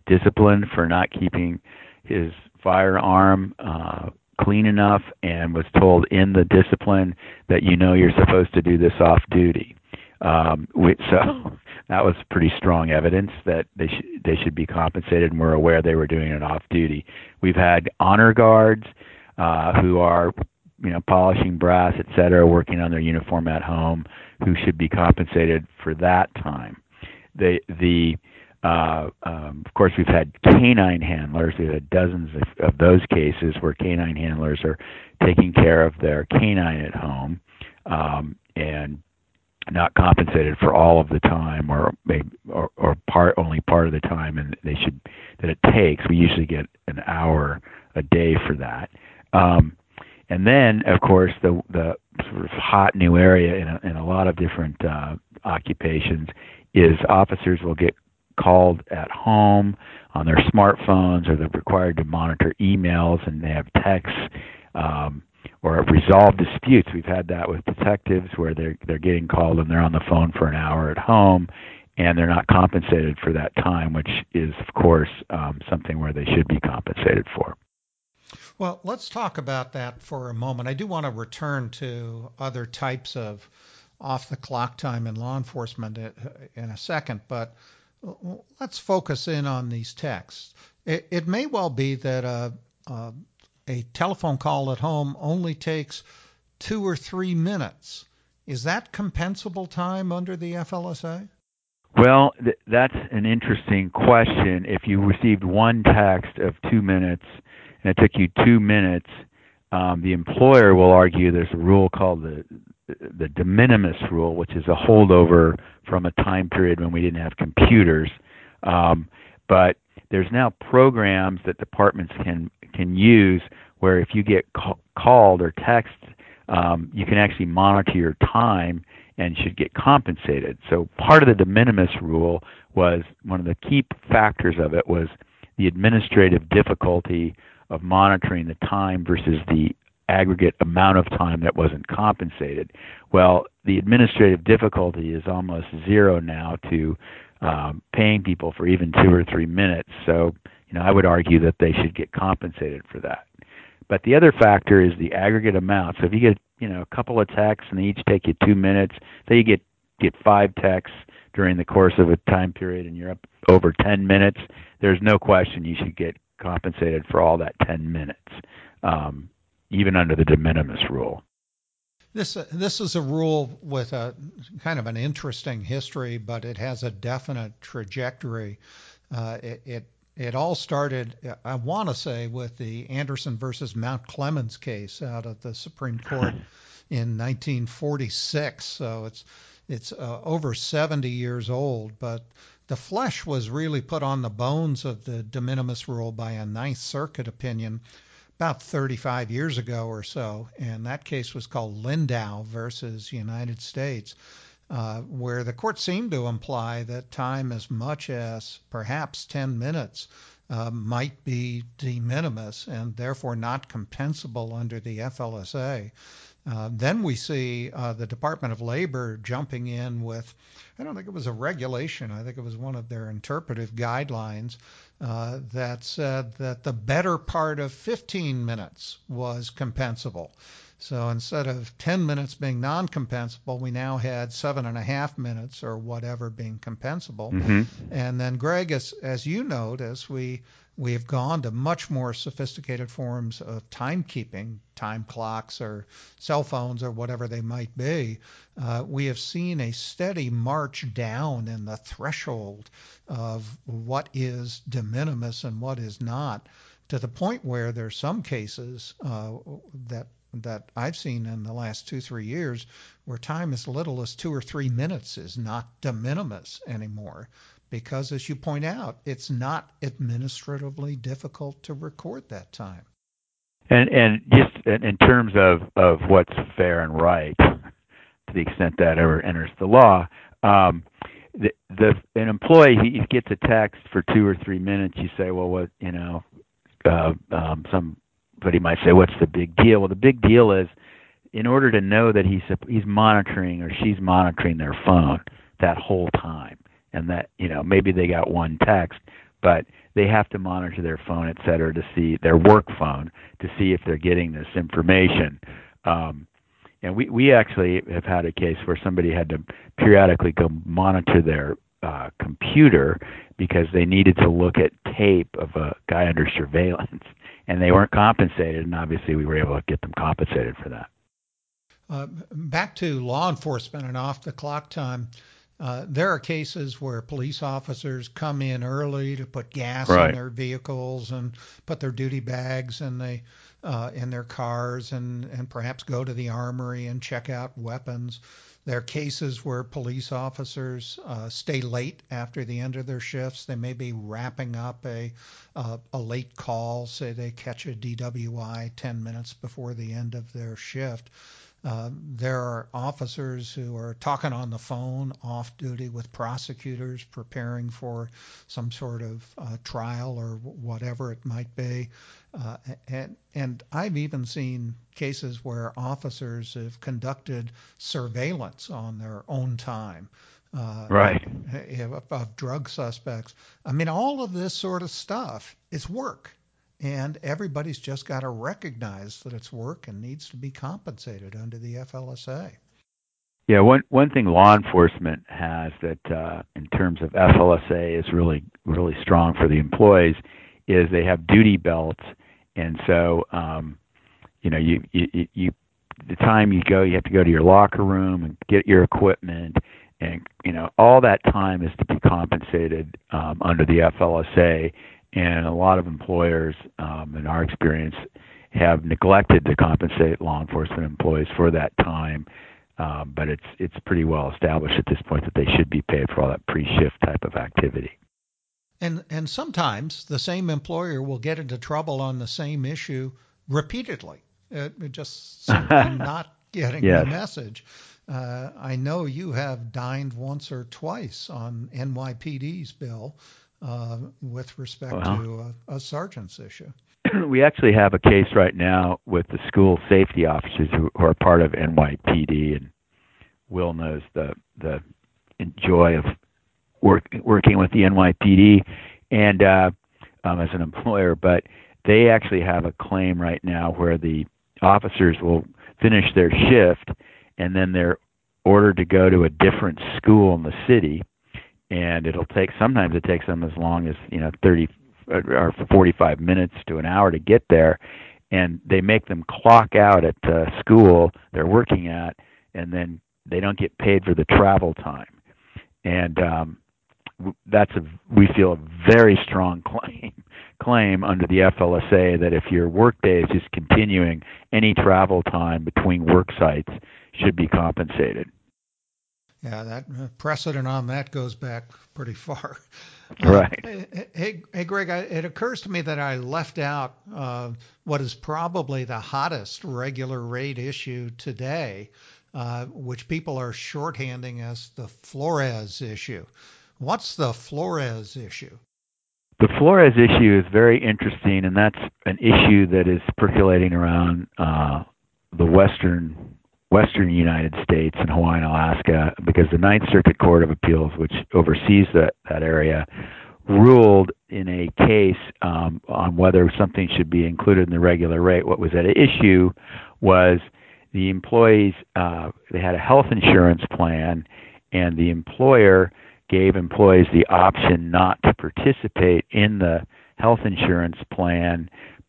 disciplined for not keeping his firearm uh, clean enough, and was told in the discipline that you know you're supposed to do this off duty. Um, we, so that was pretty strong evidence that they should they should be compensated, and we're aware they were doing it off duty. We've had honor guards uh, who are you know polishing brass, et cetera, working on their uniform at home, who should be compensated for that time. The the uh, um, of course, we've had canine handlers. We've had dozens of, of those cases where canine handlers are taking care of their canine at home um, and not compensated for all of the time, or maybe or, or part only part of the time, and they should that it takes. We usually get an hour a day for that. Um, and then, of course, the the sort of hot new area in a, in a lot of different uh, occupations is officers will get called at home on their smartphones, or they're required to monitor emails, and they have texts. Um, or resolve disputes. We've had that with detectives where they're they're getting called and they're on the phone for an hour at home, and they're not compensated for that time, which is, of course, um, something where they should be compensated for. Well, let's talk about that for a moment. I do want to return to other types of off-the-clock time in law enforcement in a second, but let's focus in on these texts. It, it may well be that a, a A telephone call at home only takes two or three minutes. Is that compensable time under the F L S A? Well, th- that's an interesting question. If you received one text of two minutes and it took you two minutes, um, the employer will argue there's a rule called the the de minimis rule, which is a holdover from a time period when we didn't have computers. Um, but there's now programs that departments can can use where if you get ca- called or text, um, you can actually monitor your time and should get compensated. So part of the de minimis rule was, one of the key factors of it was the administrative difficulty of monitoring the time versus the aggregate amount of time that wasn't compensated. Well, the administrative difficulty is almost zero now to um, paying people for even two or three minutes. So, you know, I would argue that they should get compensated for that. But the other factor is the aggregate amount. So if you get, you know, a couple of texts and they each take you two minutes, say you get get five texts during the course of a time period and you're up over ten minutes, there's no question you should get compensated for all that ten minutes, um, even under the de minimis rule. This uh, this is a rule with a kind of an interesting history, but it has a definite trajectory. Uh, it, it it all started, I want to say, with the Anderson versus Mount Clemens case out of the Supreme Court in nineteen forty-six. So it's it's uh, over seventy years old, but the flesh was really put on the bones of the de minimis rule by a Ninth Circuit opinion about thirty-five years ago or so, and that case was called Lindau versus United States, uh, where the court seemed to imply that time as much as perhaps ten minutes uh, might be de minimis and therefore not compensable under the F L S A. Uh, then we see uh, the Department of Labor jumping in with, I don't think it was a regulation, I think it was one of their interpretive guidelines uh, that said that the better part of fifteen minutes was compensable. So instead of ten minutes being non-compensable, we now had seven and a half minutes or whatever being compensable. Mm-hmm. And then, Greg, as, as you notice, we we have gone to much more sophisticated forms of timekeeping, time clocks or cell phones or whatever they might be. Uh, we have seen a steady march down in the threshold of what is de minimis and what is not, to the point where there's some cases uh, that that I've seen in the last two, three years where time as little as two or three minutes is not de minimis anymore. Because, as you point out, it's not administratively difficult to record that time. And and just in terms of, of what's fair and right, to the extent that ever enters the law, um, the, the an employee, he gets a text for two or three minutes. You say, well, what you know, uh, um, somebody might say, what's the big deal? Well, the big deal is, in order to know that he's he's monitoring or she's monitoring their phone that whole time. And that, you know, maybe they got one text, but they have to monitor their phone, et cetera, to see their work phone to see if they're getting this information. Um, and we, we actually have had a case where somebody had to periodically go monitor their uh, computer because they needed to look at tape of a guy under surveillance, and they weren't compensated, and obviously we were able to get them compensated for that. Uh, back to law enforcement and off the clock time. Uh, there are cases where police officers come in early to put gas Right. in their vehicles and put their duty bags in the uh, in their cars and and perhaps go to the armory and check out weapons. There are cases where police officers uh, stay late after the end of their shifts. They may be wrapping up a uh, a late call, say they catch a D W I ten minutes before the end of their shift. Uh, there are officers who are talking on the phone off duty with prosecutors preparing for some sort of uh, trial or whatever it might be. Uh, and, and I've even seen cases where officers have conducted surveillance on their own time. Uh, Right. Of, of drug suspects. I mean, all of this sort of stuff is work. And everybody's just got to recognize that it's work and needs to be compensated under the F L S A. Yeah, one one thing law enforcement has that, uh, in terms of F L S A, is really really strong for the employees, is they have duty belts, and so um, you know you, you you the time you go, you have to go to your locker room and get your equipment, and you know all that time is to be compensated um, under the F L S A. And a lot of employers, um, in our experience, have neglected to compensate law enforcement employees for that time. Um, but it's it's pretty well established at this point that they should be paid for all that pre-shift type of activity. And and sometimes the same employer will get into trouble on the same issue repeatedly, it, it just simply not getting Yes. the message. Uh, I know you have dined once or twice on N Y P D's bill. Uh, with respect Well, to a, a sergeant's issue. We actually have a case right now with the school safety officers who, who are part of N Y P D, and Will knows the the joy of work, working with the N Y P D and uh, um, as an employer. But they actually have a claim right now where the officers will finish their shift and then they're ordered to go to a different school in the city. And it'll take, sometimes it takes them as long as, you know, thirty or forty-five minutes to an hour to get there. And they make them clock out at uh, school they're working at, and then they don't get paid for the travel time. And um, that's a, we feel, a very strong claim, claim under the F L S A that if your workday is just continuing, any travel time between work sites should be compensated. Yeah, that uh, precedent on that goes back pretty far. Right. Uh, hey, hey, Greg, I, it occurs to me that I left out uh, what is probably the hottest regular rate issue today, uh, which people are shorthanding as the Flores issue. What's the Flores issue? The Flores issue is very interesting, and that's an issue that is percolating around uh, the western western United States and Hawaii and Alaska, because the Ninth Circuit Court of Appeals, which oversees that, that area, ruled in a case um, on whether something should be included in the regular rate. What was at issue was the employees, uh, they had a health insurance plan, and the employer gave employees the option not to participate in the health insurance plan,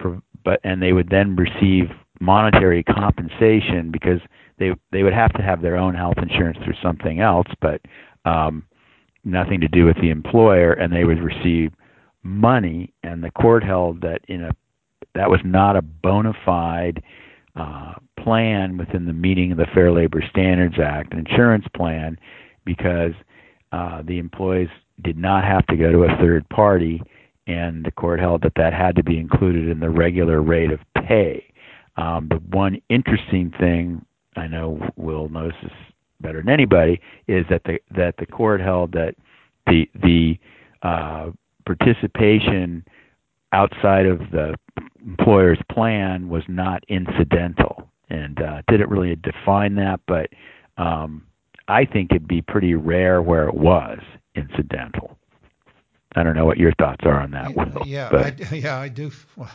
but and they would then receive monetary compensation because they they would have to have their own health insurance through something else, but um, nothing to do with the employer, and they would receive money. And the court held that in a that was not a bona fide uh, plan within the meaning of the Fair Labor Standards Act, an insurance plan, because uh, the employees did not have to go to a third party, and the court held that that had to be included in the regular rate of pay. Um, the one interesting thing, I know Will knows this better than anybody, is that the that the court held that the the uh, participation outside of the employer's plan was not incidental, and uh, didn't really define that, but um, I think it'd be pretty rare where it was incidental. I don't know what your thoughts are on that, Will. Yeah, But. I, yeah, I do. Well,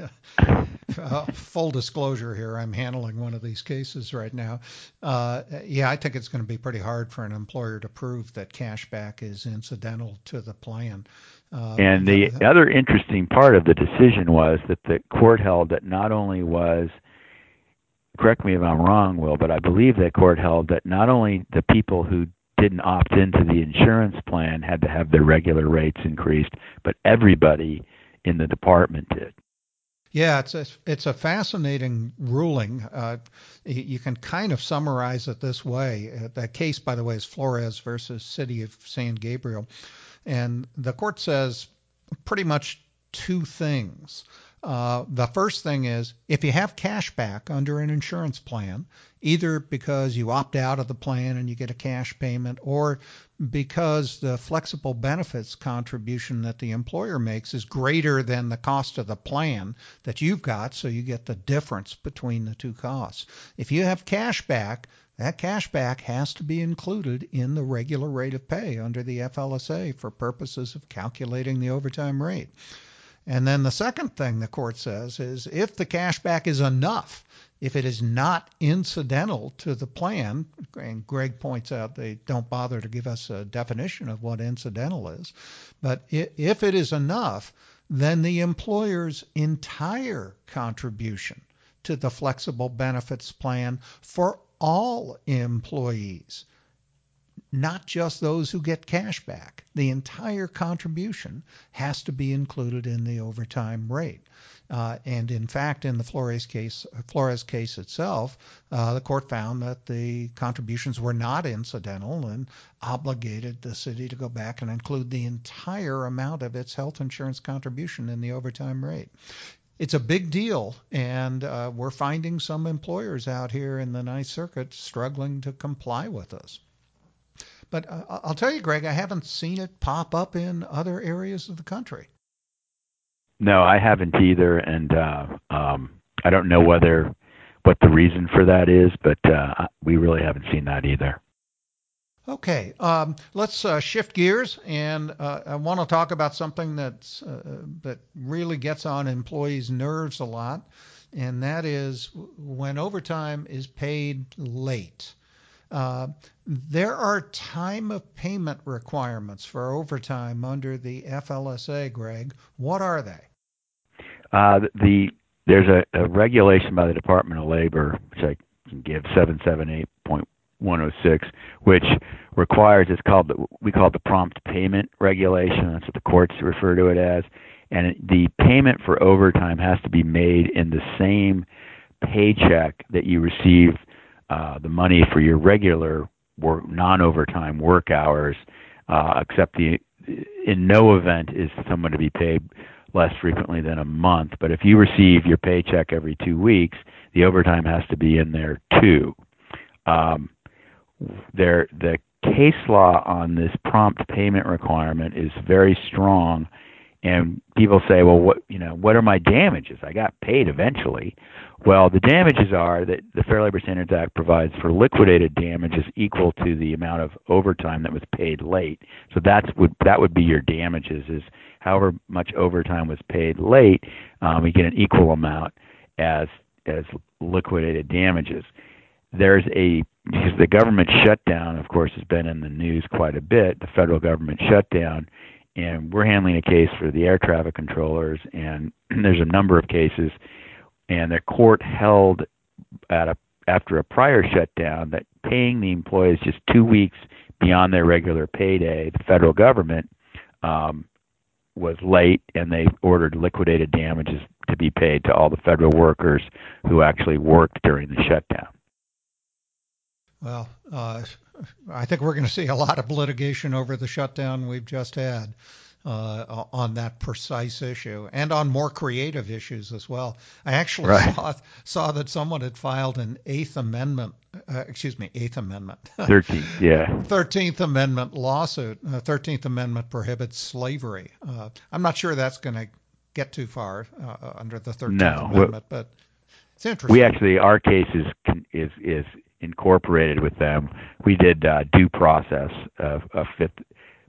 uh, full disclosure here, I'm handling one of these cases right now. Uh, yeah, I think it's going to be pretty hard for an employer to prove that cashback is incidental to the plan. Uh, And the the, other interesting part of the decision was that the court held that not only was, correct me if I'm wrong, Will, but I believe that court held that not only the people who didn't opt into the insurance plan had to have their regular rates increased, but everybody in the department did. Yeah, it's a, it's a fascinating ruling. Uh, you can kind of summarize it this way. Uh, that case, by the way, is Flores versus City of San Gabriel. And the court says pretty much two things. Uh, the first thing is if you have cash back under an insurance plan, either because you opt out of the plan and you get a cash payment, or because the flexible benefits contribution that the employer makes is greater than the cost of the plan that you've got, so you get the difference between the two costs. If you have cash back, that cash back has to be included in the regular rate of pay under the F L S A for purposes of calculating the overtime rate. And then the second thing the court says is if the cashback is enough, if it is not incidental to the plan, and Greg points out they don't bother to give us a definition of what incidental is, but if it is enough, then the employer's entire contribution to the flexible benefits plan for all employees, not just those who get cash back. The entire contribution has to be included in the overtime rate. Uh, and in fact, in the Flores case, Flores case itself, uh, the court found that the contributions were not incidental and obligated the city to go back and include the entire amount of its health insurance contribution in the overtime rate. It's a big deal, and uh, we're finding some employers out here in the Ninth Circuit struggling to comply with us. But uh, I'll tell you, Greg, I haven't seen it pop up in other areas of the country. No, I haven't either, and uh, um, I don't know whether what the reason for that is, but uh, we really haven't seen that either. Okay, um, let's uh, shift gears, and uh, I want to talk about something that's uh, that really gets on employees' nerves a lot, and that is when overtime is paid late. Uh, there are time of payment requirements for overtime under the F L S A, Greg. What are they? Uh, the there's a, a regulation by the Department of Labor, which I can give seven seventy-eight point one oh six, which requires, it's called the, we call it the prompt payment regulation. That's what the courts refer to it as. And the payment for overtime has to be made in the same paycheck that you receive uh, the money for your regular work, non-overtime work hours, uh, except the in no event is someone to be paid less frequently than a month. But if you receive your paycheck every two weeks, the overtime has to be in there too. Um, there, the case law on this prompt payment requirement is very strong, and people say, well, what you know, what are my damages? I got paid eventually. Well, the damages are that the Fair Labor Standards Act provides for liquidated damages equal to the amount of overtime that was paid late. So that's would that would be your damages, is however much overtime was paid late, um, you get an equal amount as as liquidated damages. There's a because the government shutdown, of course, has been in the news quite a bit. The federal government shutdown, and we're handling a case for the air traffic controllers, and there's a number of cases. And the court held at a, after a prior shutdown that paying the employees just two weeks beyond their regular payday, the federal government um, was late, and they ordered liquidated damages to be paid to all the federal workers who actually worked during the shutdown. Well, uh, I think we're going to see a lot of litigation over the shutdown we've just had uh, on that precise issue, and on more creative issues as well. I actually right. saw saw that someone had filed an Eighth Amendment, uh, excuse me, Eighth Amendment, Thirteenth, yeah, Thirteenth Amendment lawsuit. Uh, Thirteenth Amendment prohibits slavery. Uh, I'm not sure that's going to get too far uh, under the Thirteenth no, Amendment, well, but it's interesting. We actually, our case is is is incorporated with them. We did uh, due process of a fifth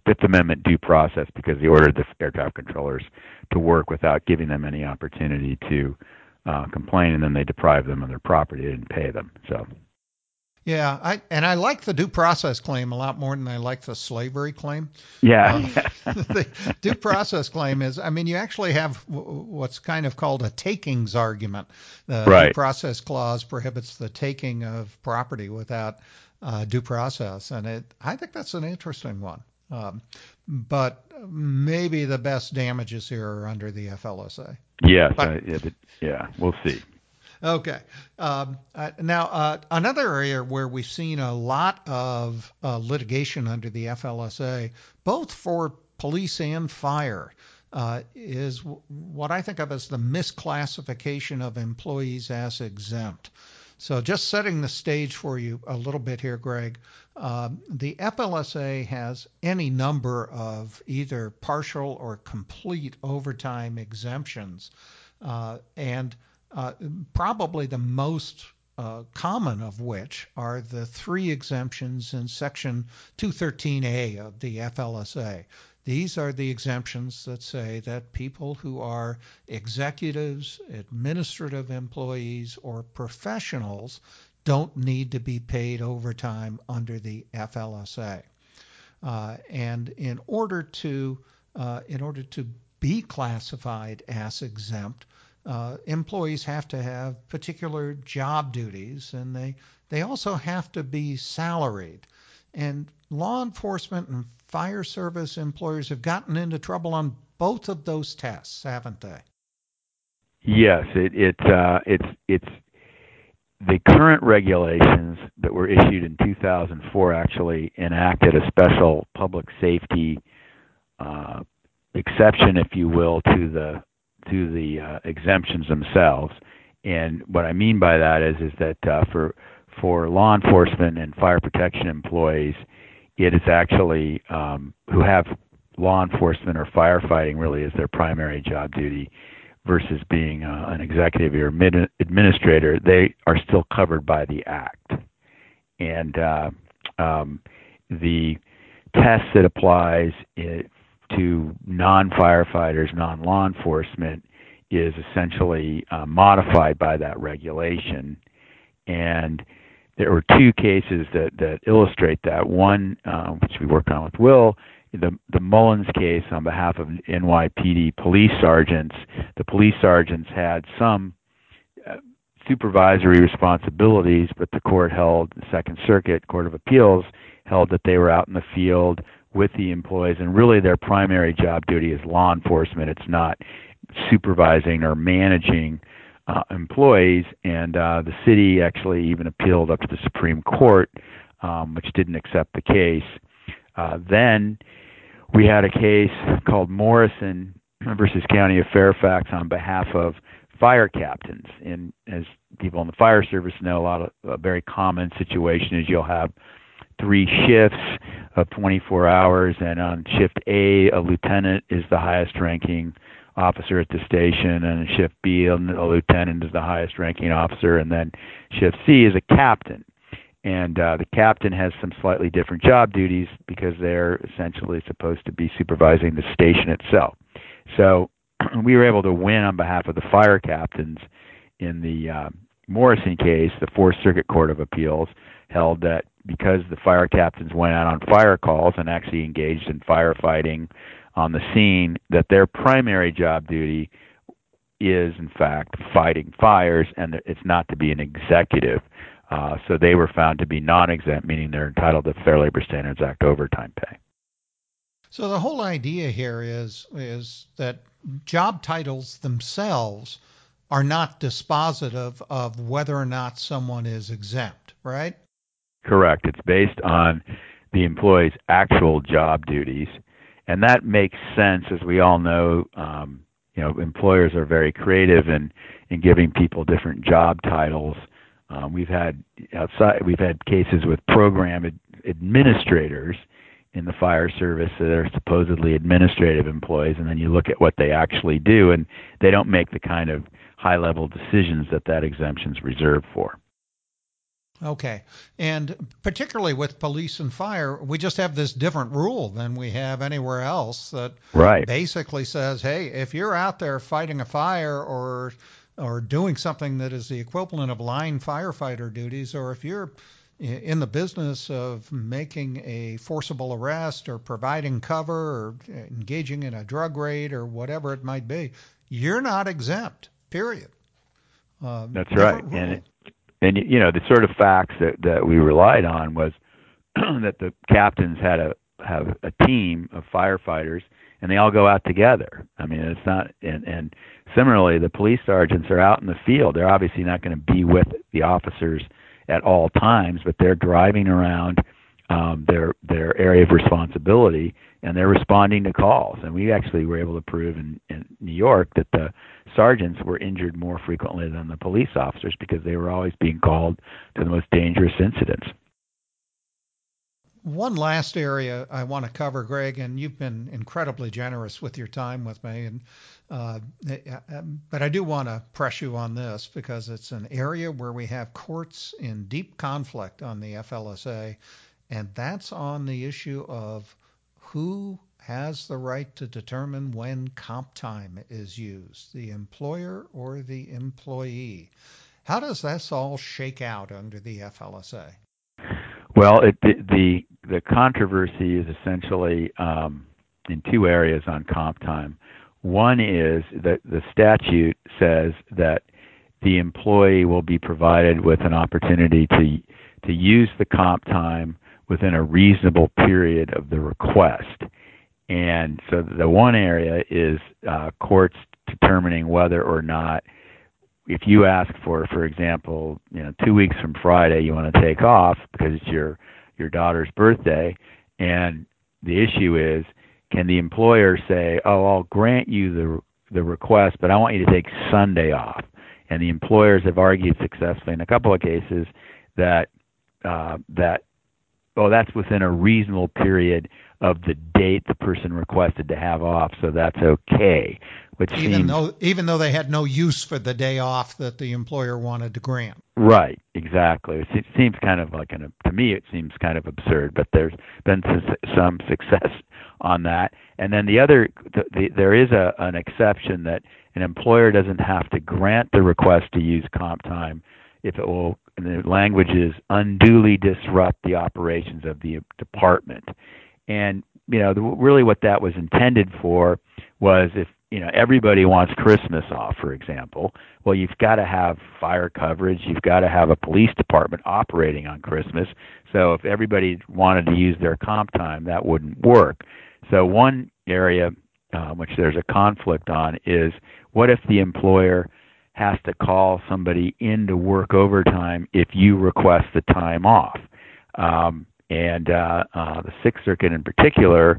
Fifth Amendment due process because they ordered the air traffic controllers to work without giving them any opportunity to uh, complain, and then they deprived them of their property and pay them. So. Yeah, I and I like the due process claim a lot more than I like the slavery claim. Yeah. Um, the due process claim is, I mean, you actually have w- what's kind of called a takings argument. The Right. due process clause prohibits the taking of property without uh, due process, and it I think that's an interesting one. Um, but maybe the best damages here are under the F L S A. Yes. But Uh, yeah, but, yeah. We'll see. Okay. Um, uh, now, uh, another area where we've seen a lot of uh, litigation under the F L S A, both for police and fire, uh, is w- what I think of as the misclassification of employees as exempt. So just setting the stage for you a little bit here, Greg, um, the F L S A has any number of either partial or complete overtime exemptions. Uh, and uh, Probably the most uh, common of which are the three exemptions in Section two thirteen A of the F L S A. These are the exemptions that say that people who are executives, administrative employees, or professionals don't need to be paid overtime under the F L S A. Uh, and in order to uh, in order to be classified as exempt, uh, employees have to have particular job duties, and they they also have to be salaried. And law enforcement and fire service employers have gotten into trouble on both of those tests, haven't they? Yes. It it uh, it's it's the current regulations that were issued in two thousand four actually enacted a special public safety uh, exception, if you will, to the to the uh, exemptions themselves. And what I mean by that is is that uh, for for law enforcement and fire protection employees, it is actually um, who have law enforcement or firefighting really as their primary job duty versus being uh, an executive or mid- administrator, they are still covered by the Act. And uh, um, the test that applies it, to non-firefighters, non-law enforcement, is essentially uh, modified by that regulation. And there were two cases that, that illustrate that. One, uh, which we worked on with Will, the the Mullins case on behalf of N Y P D police sergeants. The police sergeants had some uh, supervisory responsibilities, but the court held, the Second Circuit Court of Appeals held that they were out in the field with the employees, and really their primary job duty is law enforcement. It's not supervising or managing uh, employees, and uh, the city actually even appealed up to the Supreme Court, um, which didn't accept the case. Uh, then we had a case called Morrison versus County of Fairfax on behalf of fire captains. And as people in the fire service know, a lot of a very common situation is you'll have three shifts of twenty-four hours, and on shift A, a lieutenant is the highest ranking officer at the station, and in shift B, a lieutenant is the highest ranking officer, and then shift C is a captain. And uh, the captain has some slightly different job duties because they're essentially supposed to be supervising the station itself. So we were able to win on behalf of the fire captains in the uh, Morrison case. The Fourth Circuit Court of Appeals held that because the fire captains went out on fire calls and actually engaged in firefighting on the scene, that their primary job duty is, in fact, fighting fires, and it's not to be an executive. Uh, so they were found to be non-exempt, meaning they're entitled to Fair Labor Standards Act overtime pay. So the whole idea here is is that job titles themselves are not dispositive of whether or not someone is exempt, right? Correct. It's based on the employee's actual job duties, and that makes sense, as we all know. Um, you know, employers are very creative in in giving people different job titles. Um, we've had outside we've had cases with program ad, administrators in the fire service that are supposedly administrative employees, and then you look at what they actually do, and they don't make the kind of high-level decisions that that exemption is reserved for. Okay. And particularly with police and fire, we just have this different rule than we have anywhere else that Right. basically says, hey, if you're out there fighting a fire or or doing something that is the equivalent of line firefighter duties, or if you're in the business of making a forcible arrest or providing cover or engaging in a drug raid or whatever it might be, you're not exempt, period. Uh, That's right. different And rule. it, and you know, the sort of facts that that we relied on was that the captains had a have a team of firefighters, and they all go out together. I mean, it's not. And, and similarly, the police sergeants are out in the field. They're obviously not going to be with the officers at all times, but they're driving around um, their their area of responsibility, and they're responding to calls. And we actually were able to prove in, in New York that the sergeants were injured more frequently than the police officers because they were always being called to the most dangerous incidents. One last area I want to cover, Greg, and you've been incredibly generous with your time with me, and uh, but I do want to press you on this because it's an area where we have courts in deep conflict on the F L S A, and that's on the issue of who has the right to determine when comp time is used, the employer or the employee. How does this all shake out under the F L S A? Well, it, the, the the controversy is essentially um, in two areas on comp time. One is that the statute says that the employee will be provided with an opportunity to to use the comp time within a reasonable period of the request. And so the one area is uh, courts determining whether or not, if you ask for, for example, you know, two weeks from Friday, you want to take off because it's your your daughter's birthday, and the issue is, can the employer say, "Oh, I'll grant you the the request, but I want you to take Sunday off"? And the employers have argued successfully in a couple of cases that uh, that oh, that's within a reasonable period of the date the person requested to have off, so that's okay. Which even seems, though even though they had no use for the day off that the employer wanted to grant. right, exactly. It seems kind of like an, to me it seems kind of absurd, but there's been some success on that. And then the other, the, the, there is a, an exception that an employer doesn't have to grant the request to use comp time if it will, and the language is, unduly disrupt the operations of the department. And you know, the, really what that was intended for was, if you know, everybody wants Christmas off, for example, well, you've got to have fire coverage, you've got to have a police department operating on Christmas. So if everybody wanted to use their comp time, that wouldn't work. So one area uh, which there's a conflict on is, what if the employer has to call somebody in to work overtime if you request the time off? Um, and uh, uh, the Sixth Circuit in particular,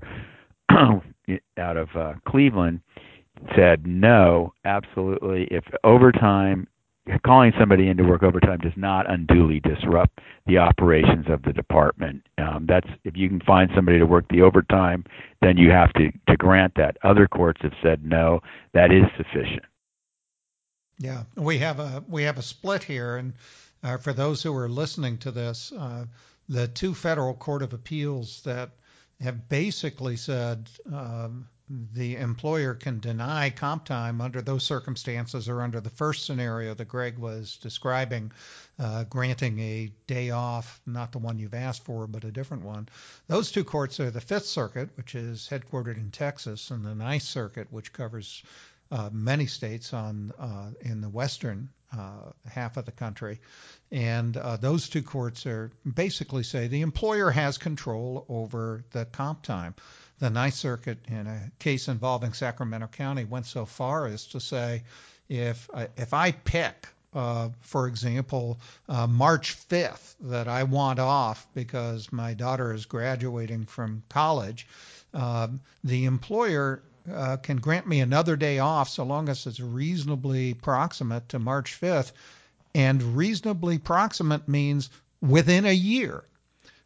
out of uh, Cleveland, said no, absolutely. If overtime, calling somebody in to work overtime does not unduly disrupt the operations of the department. Um, that's, if you can find somebody to work the overtime, then you have to, to grant that. Other courts have said no, that is sufficient. Yeah, we have a we have a split here, and uh, for those who are listening to this, uh, the two federal court of appeals that have basically said um, the employer can deny comp time under those circumstances, or under the first scenario that Greg was describing, uh, granting a day off, not the one you've asked for, but a different one. Those two courts are the Fifth Circuit, which is headquartered in Texas, and the Ninth Circuit, which covers Uh, many states on uh, in the western uh, half of the country, and uh, those two courts are basically say the employer has control over the comp time. The Ninth Circuit, in a case involving Sacramento County, went so far as to say, if I, if I pick, uh, for example, uh, March fifth that I want off because my daughter is graduating from college, uh, the employer Uh, can grant me another day off so long as it's reasonably proximate to March fifth, and reasonably proximate means within a year.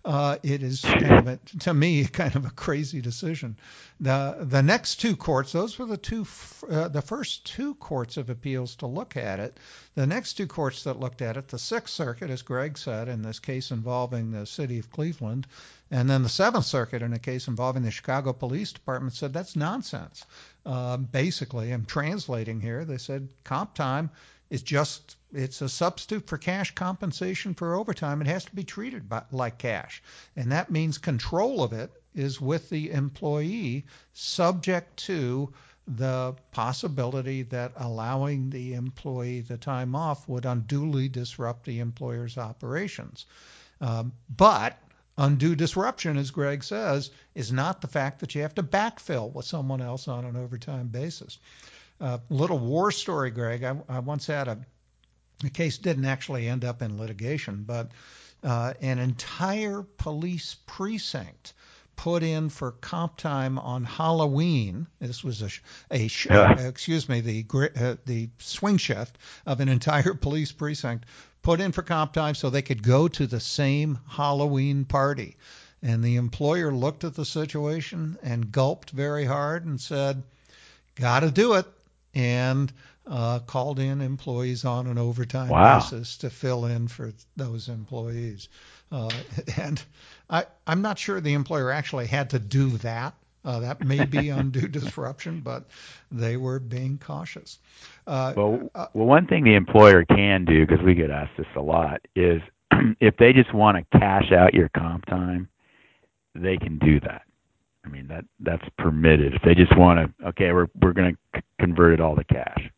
Uh, it is kind of a, to me, kind of a crazy decision. The the next two courts, those were the two, uh, the first two courts of appeals to look at it. The next two courts that looked at it, the Sixth Circuit, as Greg said, in this case involving the city of Cleveland, and then the Seventh Circuit in a case involving the Chicago Police Department, said that's nonsense. Uh, basically, I'm translating here. They said comp time is just, it's a substitute for cash compensation for overtime. It has to be treated by, like cash. And that means control of it is with the employee, subject to the possibility that allowing the employee the time off would unduly disrupt the employer's operations. Um, but undue disruption, as Greg says, is not the fact that you have to backfill with someone else on an overtime basis. A uh, little war story, Greg. I, I once had a, a case, didn't actually end up in litigation, but uh, an entire police precinct put in for comp time on Halloween. This was a, a Yeah. uh, excuse me, the uh, the swing shift of an entire police precinct put in for comp time so they could go to the same Halloween party. And the employer looked at the situation and gulped very hard and said, "Got to do it." And uh, called in employees on an overtime Wow. basis to fill in for those employees. Uh, and I, I'm not sure the employer actually had to do that. Uh, that may be undue disruption, but they were being cautious. Uh, Well, uh, well, one thing the employer can do, because we get asked this a lot, is if they just want to cash out your comp time, they can do that. I mean, that that's permitted. If they just want to, okay, we're we're going to c- convert it all to cash.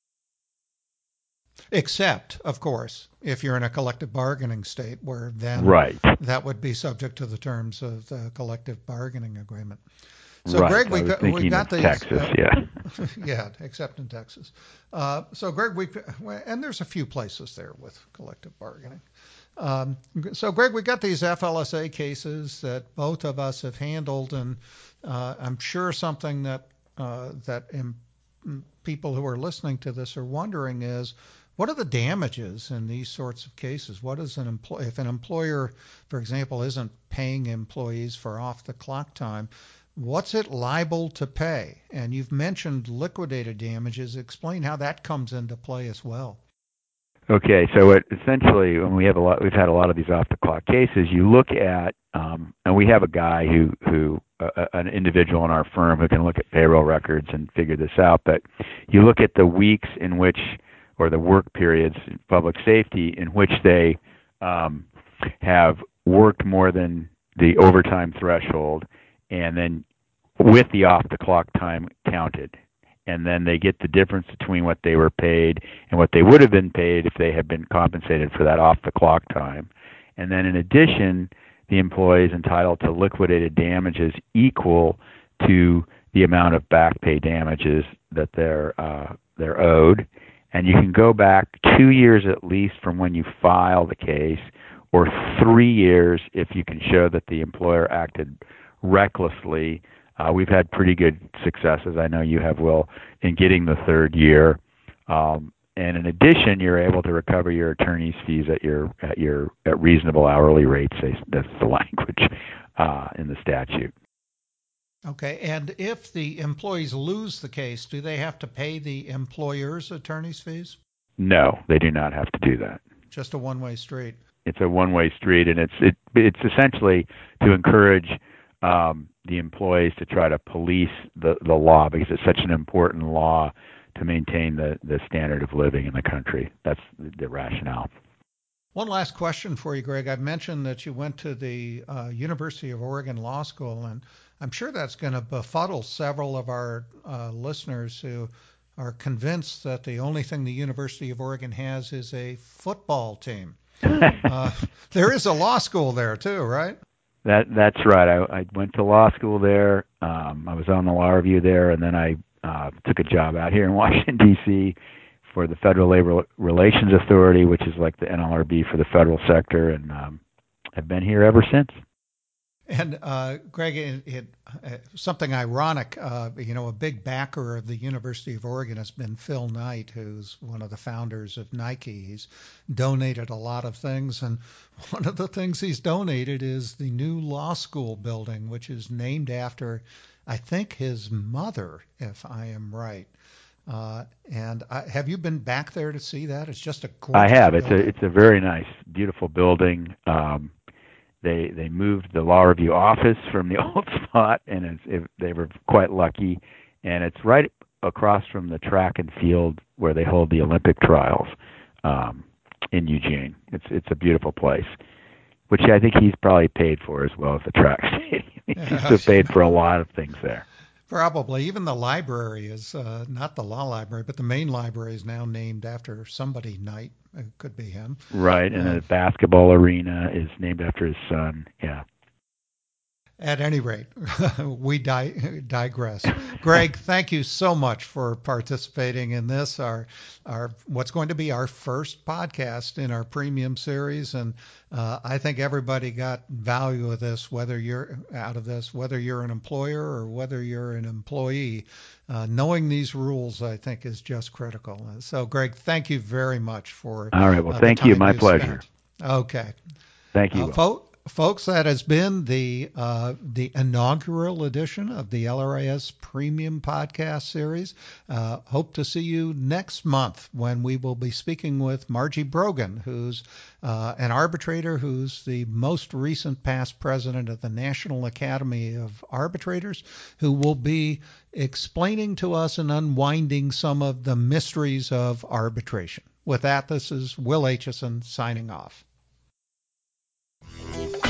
Except, of course, if you're in a collective bargaining state, where then Right. that would be subject to the terms of the collective bargaining agreement. So, Right. Greg, I we was got, we thinking got of these. Texas, Uh, yeah. yeah, except in Texas. Uh, so, Greg, we and there's a few places there with collective bargaining. Um, so, Greg, we got these F L S A cases that both of us have handled, and uh, I'm sure something that uh, that in, people who are listening to this are wondering is, what are the damages in these sorts of cases? What is an employ if an employer, for example, isn't paying employees for off-the-clock time? What's it liable to pay? And you've mentioned liquidated damages. Explain how that comes into play as well. Okay, so it, essentially, when we have a lot, we've had a lot of these off-the-clock cases. You look at, um, and we have a guy who, who, uh, an individual in our firm who can look at payroll records and figure this out. But you look at the weeks in which, or the work periods in public safety in which they um, have worked more than the overtime threshold, and then with the off-the-clock time counted. And then they get the difference between what they were paid and what they would have been paid if they had been compensated for that off-the-clock time. And then in addition, the employee is entitled to liquidated damages equal to the amount of back pay damages that they're uh, they're owed. And you can go back two years at least from when you file the case, or three years if you can show that the employer acted recklessly. Uh, we've had pretty good successes, I know you have, Will, in getting the third year. Um, and in addition, you're able to recover your attorney's fees at your at your at reasonable hourly rates. That's the language uh, in the statute. Okay, and if the employees lose the case, do they have to pay the employer's attorney's fees? No, they do not have to do that. Just a one-way street. It's a one-way street, and it's it it's essentially to encourage um, the employees to try to police the, the law, because it's such an important law to maintain the, the standard of living in the country. That's the, the rationale. One last question for you, Greg. I've mentioned that you went to the uh, University of Oregon Law School, and I'm sure that's going to befuddle several of our uh, listeners who are convinced that the only thing the University of Oregon has is a football team. uh, there is a law school there too, right? That that's right. I, I went to law school there. Um, I was on the law review there, and then I uh, took a job out here in Washington, D C for the Federal Labor Relations Authority, which is like the N L R B for the federal sector, and um, I've been here ever since. And uh, Greg, it, it, uh, something ironic, uh, you know, a big backer of the University of Oregon has been Phil Knight, who's one of the founders of Nike. He's donated a lot of things, and one of the things he's donated is the new law school building, which is named after, I think, his mother, if I am right. Uh, and I, have you been back there to see that? It's just a I gorgeous have. It's a building. it's a very nice, beautiful building. Um, they they moved the law review office from the old spot, and it's, it, they were quite lucky. And it's right across from the track and field where they hold the Olympic trials um, in Eugene. It's it's a beautiful place, which I think he's probably paid for as well as the track stadium. He's still paid for a lot of things there. Probably. Even the library is uh, not the law library, but the main library is now named after somebody Knight. It could be him. Right, and Uh, the basketball arena is named after his son. Yeah. At any rate, we di- digress. Greg, thank you so much for participating in this, our, our what's going to be our first podcast in our premium series, and uh, I think everybody got value of this, whether you're out of this, whether you're an employer or whether you're an employee. Uh, knowing these rules, I think, is just critical. So, Greg, thank you very much for All right. Well, uh, the thank you. time My you pleasure. spent. Okay. Thank you. Uh, Will. fo- folks, that has been the uh, the inaugural edition of the L R A S Premium Podcast Series. Uh, hope to see you next month when we will be speaking with Margie Brogan, who's uh, an arbitrator who's the most recent past president of the National Academy of Arbitrators, who will be explaining to us and unwinding some of the mysteries of arbitration. With that, this is Will Aitchison signing off.